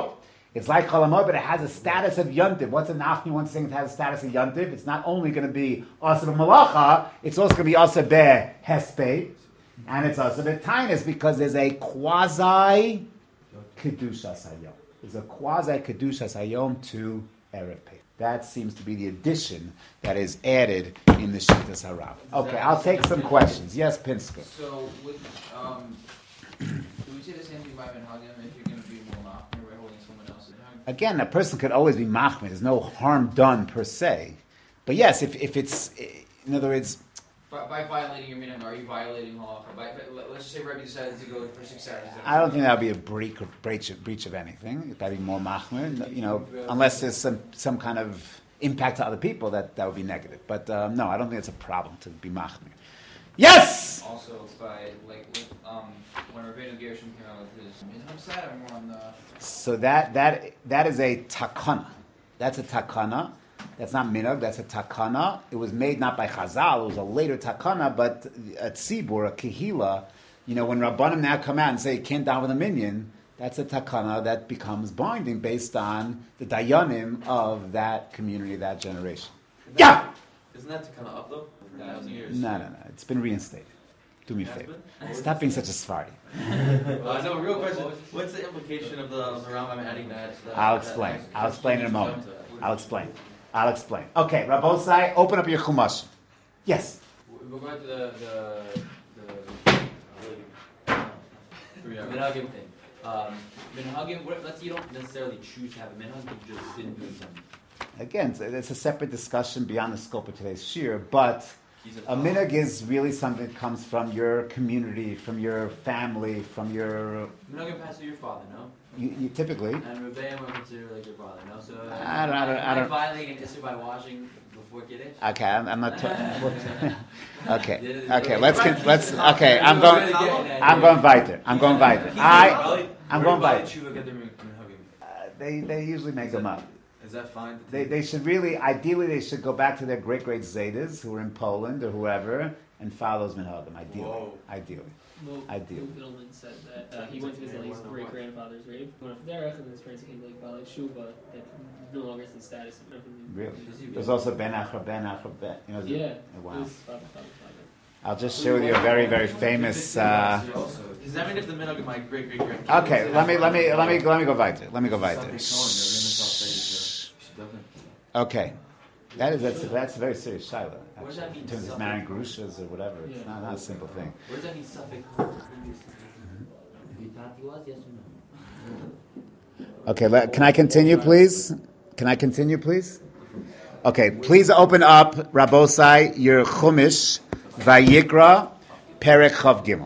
It's like Chol Hamoed, but it has a status of Yontiv. What's a Nachmi one thing that has a status of Yontiv? It's not only going to be Asa Malacha, it's also going to be Asa Be Hesped, and it's Asa Be Tainus, because there's a quasi Kedushas Hayom. There's a quasi Kedushas Hayom to Erev Pesach. That seems to be the addition that is added in the Shittas Harav. Okay, I'll take some questions. Yes, Pinsker. So, with, um, do we say the same thing by Minhagim if you're going to be Mulach, you're holding someone else's Minhag? Again, a person could always be machmir. There's no harm done per se. But yes, if, if it's, in other words... By, by violating your Minhag, are you violating Halacha? By, let's just say Rebbe decided to go for six hours. I don't think that would be a breach of, breach of, breach of anything. That would be more machmir. You know, unless there's some, some kind of impact to other people, that, that would be negative. But um, no, I don't think it's a problem to be machmir. Yes! Also, by, like, with, um, when Rabbeinu Gershom came out with his Minhag side, or more on the... So that, that, that is a takana. That's a takana. That's not minhag, that's a takana. It was made not by Chazal, it was a later takana, but a tzibur, a kehila, you know, when Rabbanim now come out and say you can't daven with a minyan, that's a takana that becomes binding based on the dayanim of that community, that generation. Isn't Yeah! that, isn't that to kind of up though? For a thousand years. No, no, no. It's been reinstated. Do me a Has favor. been? Stop being such a Sephardi. Uh, no, real question. What's the implication of the, of the Rambam adding that? that I'll that- explain. that- I'll explain in a that- moment. that- I'll explain. I'll explain. Okay, Rabbosai, open up your chumash. Yes. We'll go back to the the the uh, minhagim thing. Um, minhagim, what, let's say you don't necessarily choose to have a minhag, you just didn't do something. Again, it's- it's a separate discussion beyond the scope of today's shir, but He's a minhag is really something that comes from your community, from your family, from your... Minhagim passed through your father, no? You, you typically... And Rebbeim were considered like your father, no? So uh, I don't- I don't- I am don't- violating an issue by washing before Kiddush? Okay, I'm, I'm not... Ta- okay, Yeah, okay, yeah. let's... Con- let's okay, I'm going... I'm going weiter. I'm going weiter. I... I'm going Where do weiter. Tshuva get their minhagim? Uh, they, they usually make them up. Is that fine? to They, take? they should really, ideally, they should go back to their great great Zaydas who were in Poland or whoever and follow those minhagim. Ideally, Whoa. ideally. Well, Ideal. Bill Middleman said that uh, he went to visit his great grandfather's grave. He went up there, and his friends came like Balei Shuba, that no longer has the status of everything. Really, there's also Ben Achra Ben Achra Ben. You know, Yeah. oh, wow. It was father, father, father. I'll just share with you a very very famous. Uh, Does that mean if the minhag of my great great grandfather? okay, let me let me let me let me go weiter. Let me go weiter. Okay, that is that's that's a very serious shaila. What does that Actually, mean, in terms of suffix? marrying grushas or whatever, it's Yeah. not, not a simple thing. What does that mean, suffix? You thought he was, yes or no? Okay, let, can I continue, please? Can I continue, please? Okay, please open up, Rabosai, your Chumash, Vayikra, Perek Chav Gimel.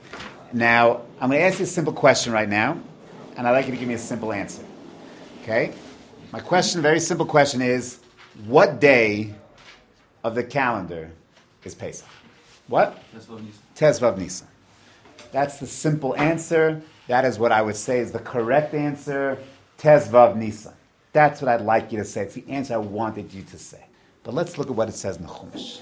Now, I'm going to ask you a simple question right now, and I'd like you to give me a simple answer. Okay? My question, very simple question is, what day of the calendar is Pesach? What? Tezvav Nisan. That's the simple answer. That is what I would say is the correct answer. Tezvav Nisan. That's what I'd like you to say. It's the answer I wanted you to say. But let's look at what it says in the Chumash.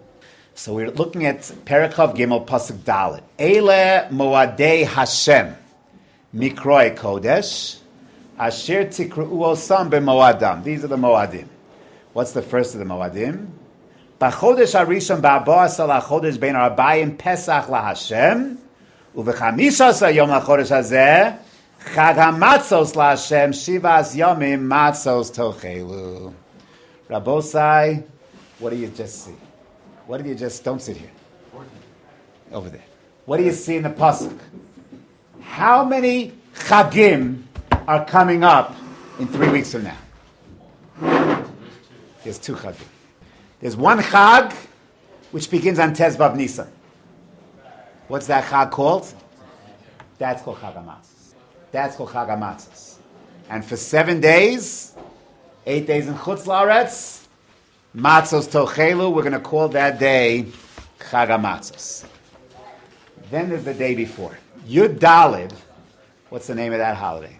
So we're looking at Perekav Gimel Pasuk Dalet. Eile Moadei Hashem Mikroi Kodesh Asher Tikru'u Osam B'Moadam. These are the Moadim. What's the first of the Moadim? B'Chodesh Harishon Ba'Boas Al HaChodesh Bein Arbayim Pesach LaHashem U'V'Chamisha Yom LaChodesh Hazeh Chag HaMatzos LaHashem Shivas Yomim Matzos Tochelu. Rabosai, what do you just see? What did you just, don't sit here. Over there. What do you see in the pasuk? How many chagim are coming up in three weeks from now? There's two chagim. There's one chag, which begins on Tezvav Nisan. What's that chag called? That's called Chag HaMatzos. That's called Chag HaMatzos. And for seven days, eight days in Chutz La'aretz, Matzos Tochelu, we're going to call that day Chag HaMatzos. Then there's the day before. Yud Dalid, what's the name of that holiday?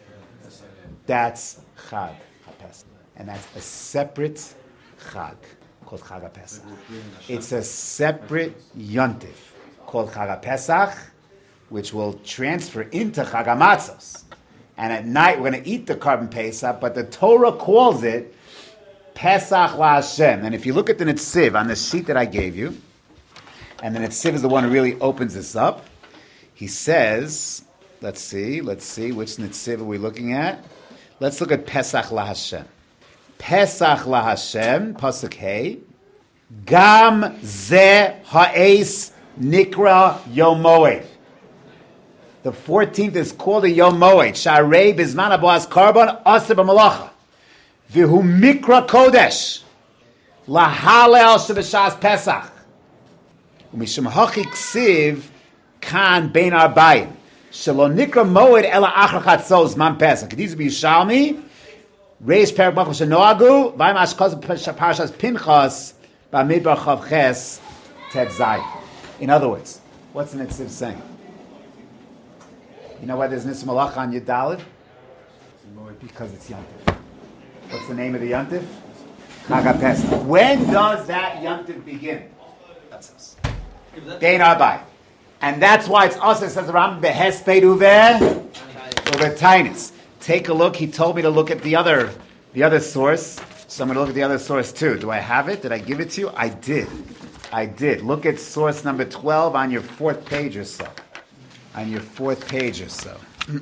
That's Chag HaPesach. And that's a separate Chag called Chag HaPesach. It's a separate Yontif called Chag HaPesach, which will transfer into Chag HaMatzos. And at night we're going to eat the carbon Pesach, but the Torah calls it Pesach LaHashem. And if you look at the Netziv on the sheet that I gave you, and the Netziv is the one who really opens this up, he says, let's see, let's see, which Netziv are we looking at? Let's look at Pesach LaHashem. Pesach LaHashem, Pasuk Hey, Gam Ze Ha'es Nikra Yom Moed. The fourteenth is called a Yom Moed. Sharei Bizman Aboaz Karbon Aser B'Malacha. V'hu Mikra Kodesh. Lahalel Shebeshas Pesach. Umishum Hachi Ksiv Kan Bein Arbayim. Shelo Nikra Moed Ela Achar Chatzos Man Pesach. These be Yishalmi. Reish Perak Bachos Shenoagu. Vayim Ashkaz Parashas Pinchas. Bamidbar Chav Ches Ted Zayin. In other words, what's the Netziv saying? You know why there's Nisr Malacha on Yud Because it's Yantif. What's the name of the Yantif? Chag HaPesach. When does that Yantif begin? That's us. Dein Arbai. And that's why it's us. It says Ram Behesped Uve Uve Tainis. Take a look. He told me to look at the other, the other source. So I'm going to look at the other source too. Do I have it? Did I give it to you? I did. I did. Look at source number twelve on your fourth page or so. On your fourth page or so.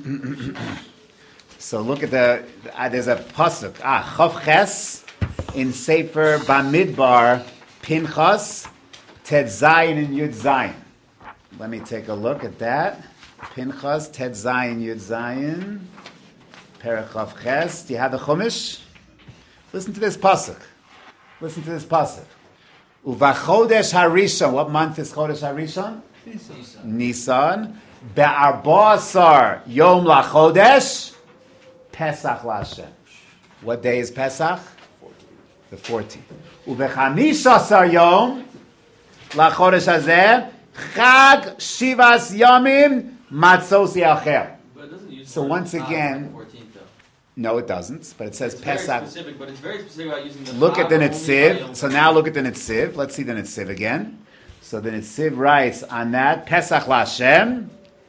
So look at the, uh, there's a pasuk. Ah, Chav Ches in Sefer Bamidbar Pinchas Ted Zayin and Yud Zayin. Let me take a look at that. Pinchas Ted Zayin Yud Zayin. Perek Chav Ches. Do you have the Chumash? Listen to this pasuk. Listen to this pasuk. Uvachodesh Harishon. What month is Chodesh Harishon? Nisan. Nisan. Be'arba'asar Yom LaChodesh Pesach LaHashem. What day is Pesach? The fourteenth. Uve'chamisasar Yom LaChodesh Hazeh Chag Shivas Yomim Matzos Yacher. So once again, no, it doesn't. But it says it's Pesach. Very specific, but it's very specific about using the. Look at the only Netziv. by So Yom now look at the Netziv. Let's see the Netziv again. So the Netziv writes on that Pesach LaHashem.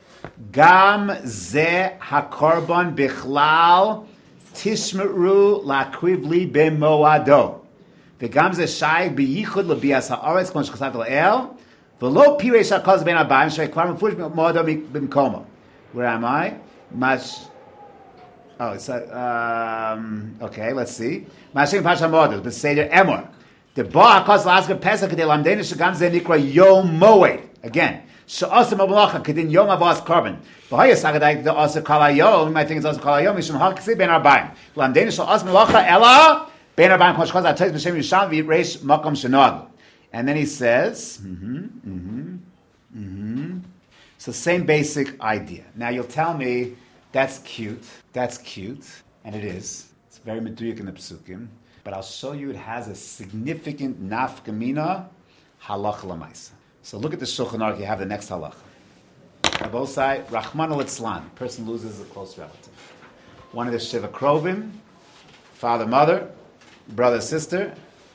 Gam ze hakorban bichlal tishmeru lakriv li b'moado. V'gam ze shayik b'yichud l'bias ha'aretz k'mon sh'chasav l'el. V'lo pirei shakaz ben abayim sh'ekvar mefush b'moado b'mkomo. Where am I? Mash. Oh, it's a, um, okay, let's see. Mashim pasha moado. B'seder emor. The ba ha'kaz la'asker pesach k'dei lamdena sh'gam ze nikra yom moed. Again. She'asem Malacha kedin Yom Avos Carbon. V'hayas Agadai the Asem Kalayom. You might think it's Asem Kalayom. Mishum Hakisi Ben Arbaim. Lamdena she'asem Malacha Ella Ben Arbaim Koshchaz Atayz B'Shem Yisham V'Reish Makom Shenag. And then he says, mm-hmm, mm-hmm, mm-hmm. So same basic idea. Now you'll tell me that's cute. That's cute, and it is. It's very meduyik in the psukim. But I'll show you it has a significant nafkamina halach lamaisa. So look at the Shulchan Aruch. You have the next halacha. Rabosai, Rachman al-Itzlan. Person loses a close relative. One of the Shiva Krovim, father, mother, brother, sister,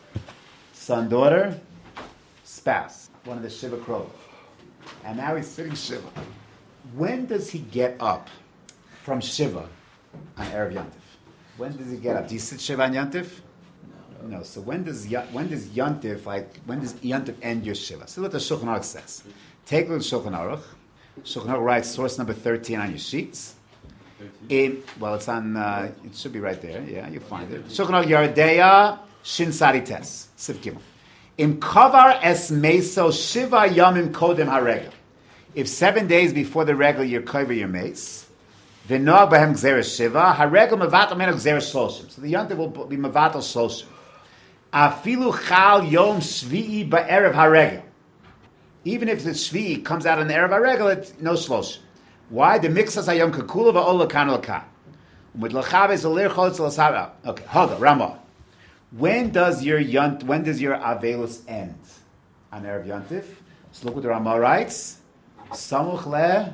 son, daughter, spouse. One of the Shiva Krovim. And now he's sitting Shiva. When does he get up from Shiva on Erev Yantif? When does he get up? Do you sit Shiva on Yantif? No. So when does when does Yantif, like, when does Yantif end your Shiva? See what the Shulchan Aruch says. Take a look at Shulchan Aruch. Shulchan Aruch writes source number thirteen on your sheets. In, well, it's on, uh, it should be right there. Yeah, you'll find it. Shulchan Aruch Yardeya Shin Sari Tes. Siv Gimel. Im kavar es meso shiva yamim kodem haregel. If seven days before the regular you're cover your mace, v'noag b'hem gzeres shiva, haregel mevatel meno gzeres shloshim. So the yantiv will be mevatel shloshim. Afilu chal yom shvi'i ba'erev haregel. Even if the shvi'i comes out on the erev haregel, it's no shloshim. Why? The mixas hayom kakula va'ol lakan lakan. With lachaves alir chotz l'sara. Okay, Haga, Ramah. When does your yont? When does your avelus end? On erev yontif. So look what the Ramah writes. Samuch le.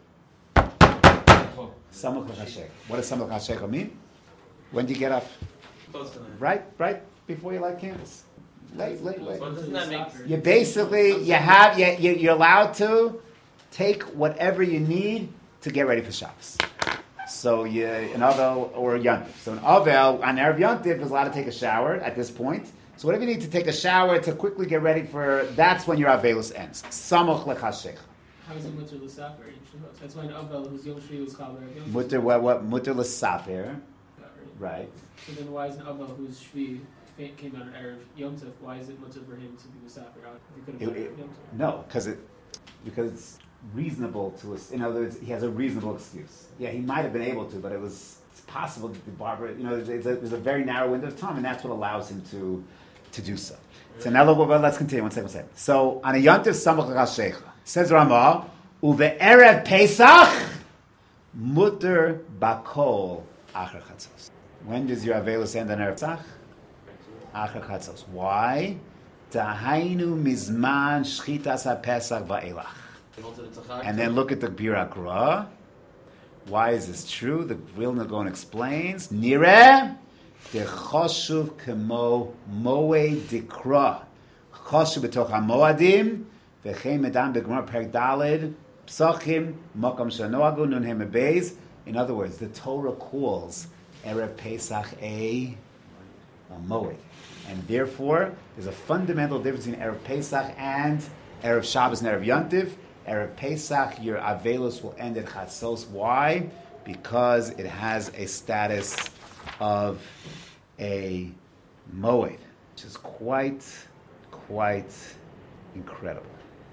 Samuch l'chashek. What does samuch l'chashek mean? When do you get up? Right, right before you light candles. Late, late, late. So doesn't that make You basically you have you, you you're allowed to take whatever you need to get ready for Shabbos. So you, an Avel or a Yontif. So an Avel, on Erev Yontif, is allowed to take a shower at this point. So whatever you need to take a shower to quickly get ready for, that's when your Avelus ends. Samoch lechashecha. How is it mutter l'saper? That's why an Avel whose Yom Shvi was called Erev Yom Tov. Mutter, what, what, mutter l'saper. Right. So then why is an Avel whose Shvi came out on Erev Yom Tov, why is it mutter for him to be l'saper? He could have It- been it- Yom Tov. No, because it, because it's reasonable to us. In other words, he has a reasonable excuse. Yeah, he might have been able to, but it was it's possible that the barber, you know, there's a, there's a very narrow window of time, and that's what allows him to to do so. So now, well, let's continue. One second, one second. So on a yontif samach l'chashecha, says Ramah, uve erev Pesach mutter bakol acher chatzos. When does your avelus end on erev Pesach? Acher chatzos. Why? Tahainu mizman shchitas haPesach va'elach. And then look at the Bir Hakra. Why is this true? The Vilna Gaon explains, Nireh dechoshuv kemo moed dikra. Choshuv b'toch hamoadim v'chein medam b'gemar perek daled psachim makam shanoagu nun hem beis. In other words, the Torah calls Erev Pesach a, a moed. And therefore, there's a fundamental difference between Erev Pesach and Erev Shabbos and Erev Yontif. Erev Pesach, your Avelus will end at Chatzos. Why? Because it has a status of a Moed, which is quite, quite incredible.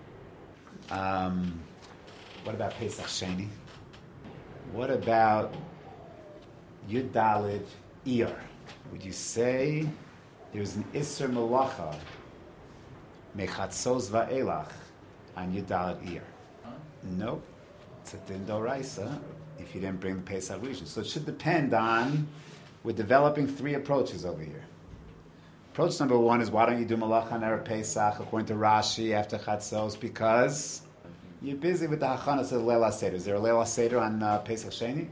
Um, what about Pesach Sheni? What about Yud Daled Iyar? Would you say there's an Isser Malacha Mechatzos Va'elach on Yudalad Iyar? Nope. It's a din doraisa if you didn't bring the Pesach Rishon. So it should depend on, we're developing three approaches over here. Approach number one is, why don't you do Malach on Erev Pesach according to Rashi after Chatzos? Because you're busy with the Hachanas of Leil HaSeder. Is there a Leil HaSeder on uh, Pesach Sheni?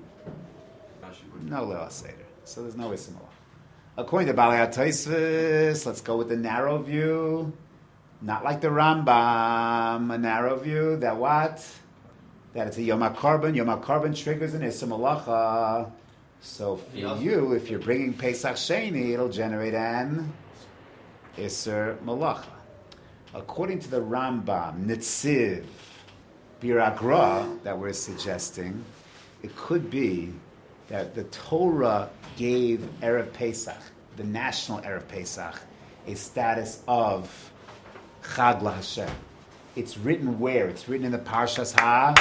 No Leil HaSeder. So there's no Isser Malach. According to Balei HaTosfos, let's go with the narrow view. Not like the Rambam, a narrow view that what? That it's a Yom HaKarban. Yom HaKarban triggers an Isser Malacha. So for you, if you're bringing Pesach Sheni, it'll generate an Isser Malacha. According to the Rambam, Nitziv, Bir Hakra, that we're suggesting, it could be that the Torah gave Erev Pesach, the national Erev Pesach, a status of Chag LaHashem. It's written where? It's written in the Parshas Ha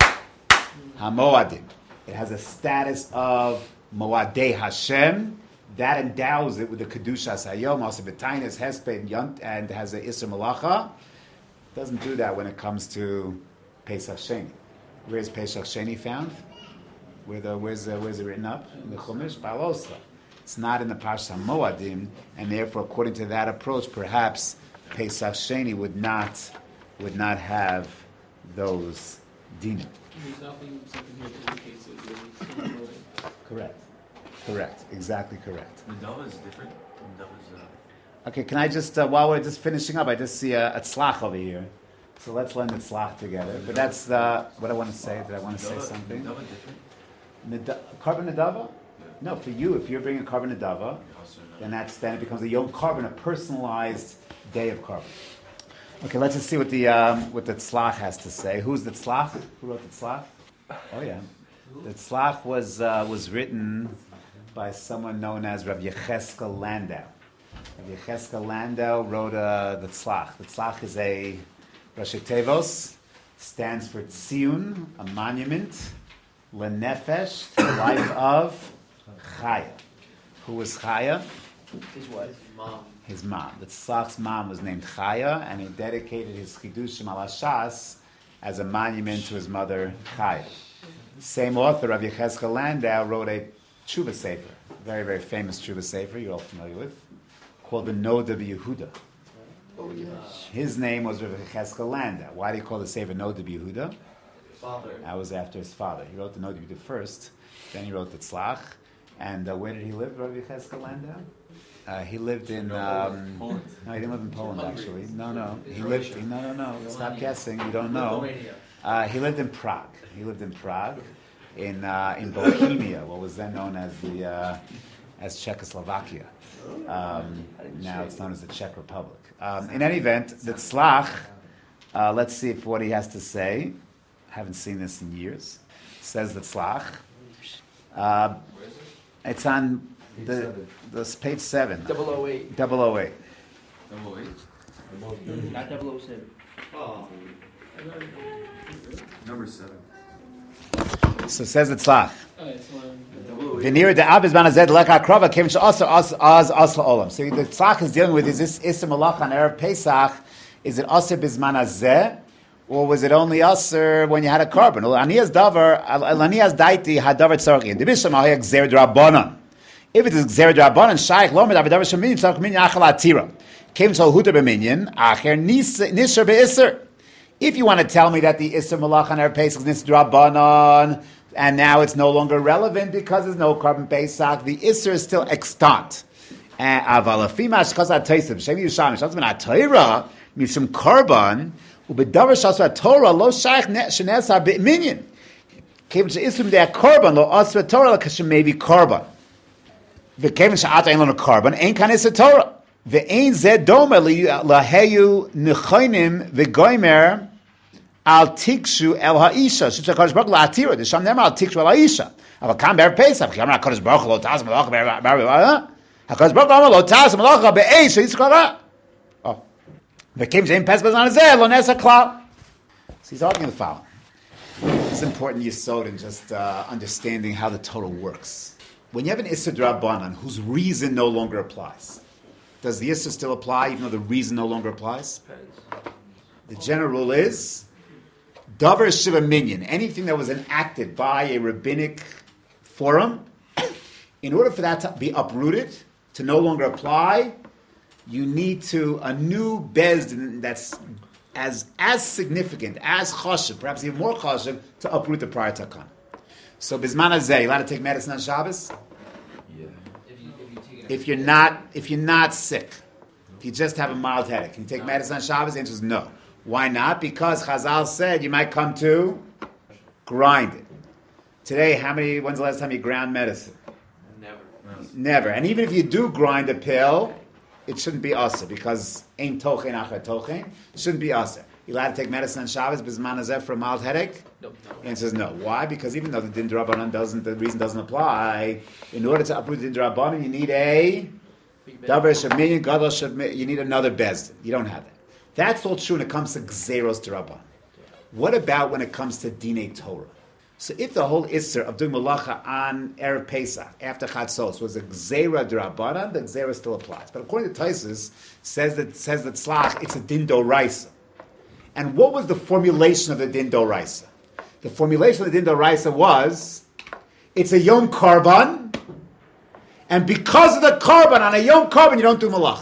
HaMoadim. It has a status of Moadei Hashem. That endows it with the Kedushas Hayom, also B'tainis, Hesped, Yont, and has a Isser Malacha. Doesn't do that when it comes to Pesach Sheni. Where's Pesach Sheni found? Where the, where's, the, where's it written up? In the Chumash? Balosla. It's not in the Parshas HaMoadim, and therefore, according to that approach, perhaps Pesach Sheni would not would not have those dinim. There's nothing something here that indicates it would be. Correct. Correct. Exactly correct. Nadav is different. Nadav is. Uh... Okay, can I just, uh, while we're just finishing up, I just see a, a tzlach over here. So let's learn the tzlach together. But that's uh, what I want to say. Did I want to say something? Nadav is different. Nada- Carbon Nadava? No, for you, if you're bringing Carbon Nadava, then that's then it becomes a Yom Carbon, a personalized day of carbon. Okay, let's just see what the um, what the tzlach has to say. Who's the tzlach? Who wrote the tzlach? Oh yeah, the tzlach was uh, was written by someone known as Rav Yecheskel Landau. Rav Yecheskel Landau wrote uh, the tzlach. The tzlach is a Rashi Tevos, stands for Tzion, a monument, lenefesh, the life of Chaya. Who was Chaya? His wife. Mom. His mom. The tzlach's mom was named Chaya, and he dedicated his Chidushim al Hashas as a monument to his mother Chaya. Same author, Rav Yecheskel Landau, wrote a Tshuva Sefer, very, very famous Tshuva Sefer you're all familiar with, called the Noda B'Yehuda. Oh, yes. His name was Rav Yecheskel Landau. Why do you call the Sefer Noda B'Yehuda? Father. That was after his father. He wrote the Noda B'Yehuda first, then he wrote the Tzlach. And uh, where did he live, Rav Yecheskel Landau? Uh, he lived in um, Poland. No, he didn't live in Poland actually. No, no, he lived. No, no, no. Stop guessing. You don't know. Uh, he lived in Prague. He lived in Prague. in uh, in Bohemia, what was then known as the uh, as Czechoslovakia. Um, now it's known as the Czech Republic. Um, in any event, the tzlach. Uh, let's see if what he has to say. Haven't seen this in years. Says the tzlach. Uh, it's on the the page seven. Double oh eight. Double oh eight. Double eight. Not double oh seven. Oh. Number seven. So says the tzlach. Okay, so, um, V'nira de Abis Banazed Leka Krova came to also Os Os Osla Olam. So the tzlach is dealing with is this Isser Malach on Erev Pesach? Is it Osir Bizman Azeh, or was it only Osir when you had a carbon? Anias Davar Anias Daiti had Davar Tzarkin. The Bisham Ahyak Zer Drabanan. If it is Zer Drabanan, Shaykh Lomer Davar Davar Shemin Tzark Minyan Achal Atira. Came to Huter B'Minyan Acher Nisher Be'Isser. If you want to tell me that the Isser Malach on Erev Pesach is Nisr Drabanan, and now it's no longer relevant because there's no carbon Pesach, the Isser is still extant. Avalafimash Kazat Taisim Shem Yusham Shazman Atayra Mishum Karban Ubedavar Shasra Torah Lo Shaykh Shenesa B'Minyan. Came to Isser M'Dei Karban Lo Asra Torah L'Kashem Maybe Karban. The Came to Ata Ein Lo Karban Ein Kan Isser Torah. Ve'ein zeh doma laheyu nechoinim v'goymer al tikshu el ha'isha. Shitza Kadosh Baruch la'atira. The Sham never al tikshu el ha'isha. Aval kam ber Pesach. V'yamar HaKadosh Baruch lo taz malach ber ber HaKadosh Baruch amar lo taz malach be'eish yitzchara. Oh. Ve'kem zein Pesach bezan hazeh lo nesa klal. So he's arguing the following. It's important yesod in just uh, understanding how the Torah works. When you have an Issur D'Rabbanan whose reason no longer applies, does the Issur still apply even though the reason no longer applies? The general rule is Davar Shiva Minyan, anything that was enacted by a rabbinic forum, in order for that to be uprooted, to no longer apply, you need to, a new bezdin that's as as significant, as chashiv, perhaps even more chashiv, to uproot the prior takan. So Bizman Hazeh, you allowed to take medicine on Shabbos? If you're not, if you're not sick, if you just have a mild headache, can you take medicine on Shabbos? The answer is no. Why not? Because Chazal said you might come to grind it. Today, how many? When's the last time you ground medicine? Never. Never. And even if you do grind a pill, it shouldn't be asa because ain't tochen achar tochen. It shouldn't be asa. You allowed to take medicine on Shabbos bizman hazeh for a mild headache? No. The answer is no. Why? Because even though the din d'Rabbanan doesn't, the reason doesn't apply. In order to uproot the din d'Rabbanan, you need a davar sheminyan gadol sheminyan. You need another bezdin. You don't have that. That's all true when it comes to gzeros d'Rabbanan. What about when it comes to dinei Torah? So if the whole isser of doing malacha on Erev Pesach after Chatzos was a gzera d'Rabbanan, the gzera still applies. But according to Taisus, says that says that tzlach it's a din d'oraisa. And what was the formulation of the din d'oraisa? The formulation of the din d'oraisa was, it's a yom karban, and because of the karban, on a yom karban, you don't do malacha.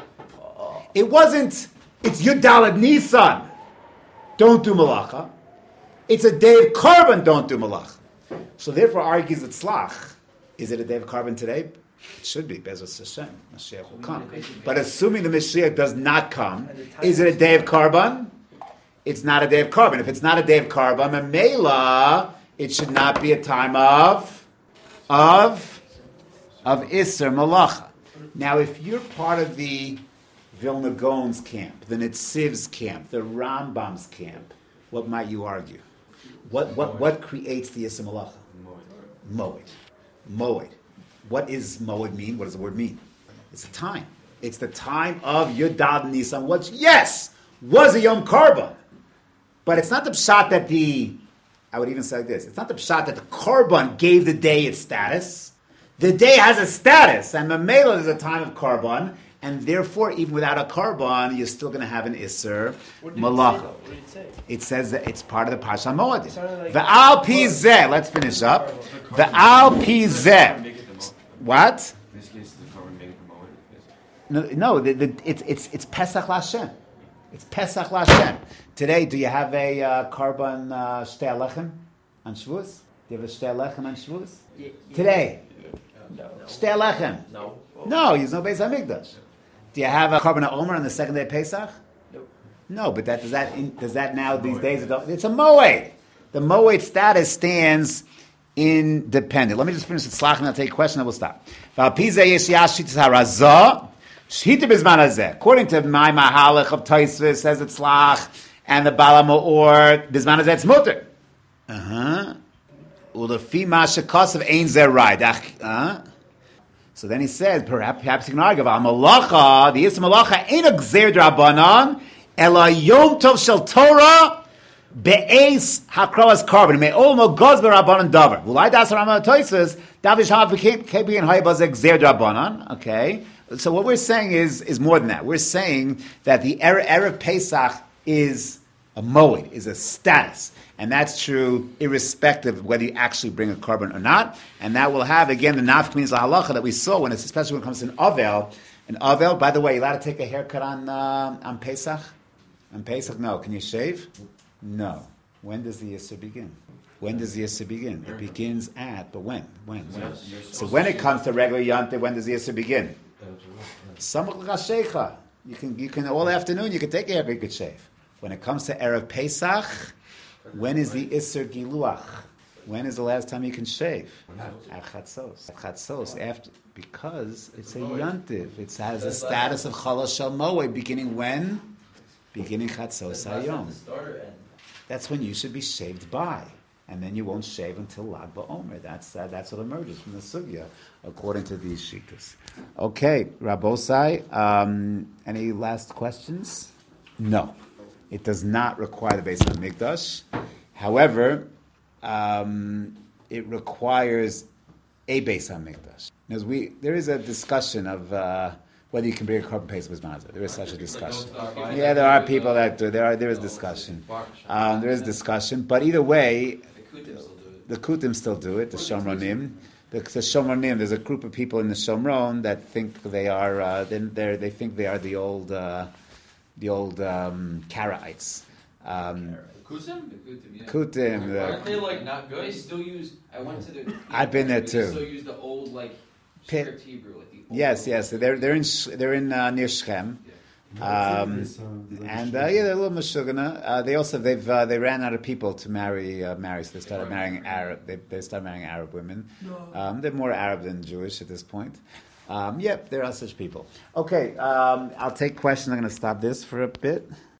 It wasn't, it's Yud Daled Nisan, don't do malacha. It's a day of karban, don't do malacha. So therefore argues that tzlach, is it a day of karban today? It should be, Bezos Hashem, Mashiach will come. But assuming the Mashiach does not come, is it a day of karban? It's not a day of carbon. If it's not a day of carbon, Memela, it should not be a time of of of Isser Malacha. Now, if you're part of the Vilna Gaon's camp, the Nitziv's camp, the Rambam's camp, what might you argue? What what what creates the Isser Malacha? Moed. Moed. What is Moed mean? What does the word mean? It's a time. It's the time of Yudad Nisan, which, yes, was a Yom Karban. But it's not the pshat that the, I would even say this, it's not the pshat that the Karban gave the day its status. The day has a status, and Mamela is a time of Karban, and therefore, even without a Karban, you're still going to have an Isser Malacha. What did it say? It says that it's part of the Parsha Moedim. Ve'al pi zeh, let's finish up. Ve'al pi zeh. What? In this case, the carbon make the moment. No, no the, the, it's, it's, it's Pesach Lashem. It's Pesach Lashem. Today, do you have a uh, carbon uh, shtei alechem on Shavuos? Do you have a shtei alechem on Shavuos? Yeah, yeah. Today, No. shtei alechem. No. No, there's no Beis Hamikdash. Do you have a carbon omer on the second day of Pesach? Nope. No, but that does that in, does that now these days? It's a moed. The moed status stands independent. Let me just finish the slach and I'll take a question and we'll stop. According to my mahalach of Taisvis, says it's slach, and the Bala Ma'or, Bizman Hazeh, it's mutter. Uh-huh. Ulefi mashakasav ein zer right. Uh-huh. So then he says, perhaps, perhaps you can argue about malacha, the Yisra malacha ain't a gzer drabanan, ela yom tov shel Torah, be'ez hakroas carbon. Me all no goz berabanan davar. Ulai das Rama Toises, davish hav kebi and haybaz gzer drabanan. Okay. So what we're saying is is more than that. We're saying that the Erev Pesach is a moed, is a status. And that's true irrespective of whether you actually bring a carbon or not. And that will have, again, the nafkamis lahalacha that we saw, when it's, especially when it comes to an avel. An avel, by the way, you allowed to take a haircut on uh, on Pesach? On Pesach? No. Can you shave? No. When does the Yisr begin? When does the Yisr begin? It begins at, but when? When? when? So when it comes to regular Yontif, when does the Yisr begin? Samach l'chashecha. You can, you can, all afternoon, you can take a haircut, you could shave. When it comes to Erev Pesach, when is the Isser Giluach? When is the last time you can shave? At Chatzos. At Chatzos, after, because it's a Yontiv. It has a status of Chalash Shel Moed, beginning when? Beginning Chatzos Hayom. That's when you should be shaved by. And then you won't shave until Lag BaOmer. That's uh, that's what emerges from the Sugya, according to these Shittas. Okay, Rabosai, um, any last questions? No. It does not require the Beis HaMikdash. However, um, it requires a Beis HaMikdash. Because we, there is a discussion of uh, whether you can bring a carbon paste with Mazda. There is such a discussion. Yeah, there are people that do. There are. There is discussion. Um, there is discussion. But either way, the Kutim still do it. The Shomronim. The, the Shomronim. There's a group of people in the Shomron that think they are. Uh, they they think they are the old. Uh, The old um, Karaites. Um, Kutim? The Kutim, yeah. Kutim. The, Aren't they like not good? They still use. I went to the. I've been there They too. still use the old like Pit. script Hebrew, like the old yes, old yes. They're they're in they're in uh, near Shechem, um, and uh, yeah, they're a little mashugana. Uh, they also they've uh, they ran out of people to marry uh, marry, so they started marrying Arab. They they started marrying Arab women. Um, they're more Arab than Jewish at this point. Um, yep, there are such people. Okay, um, I'll take questions. I'm going to stop this for a bit.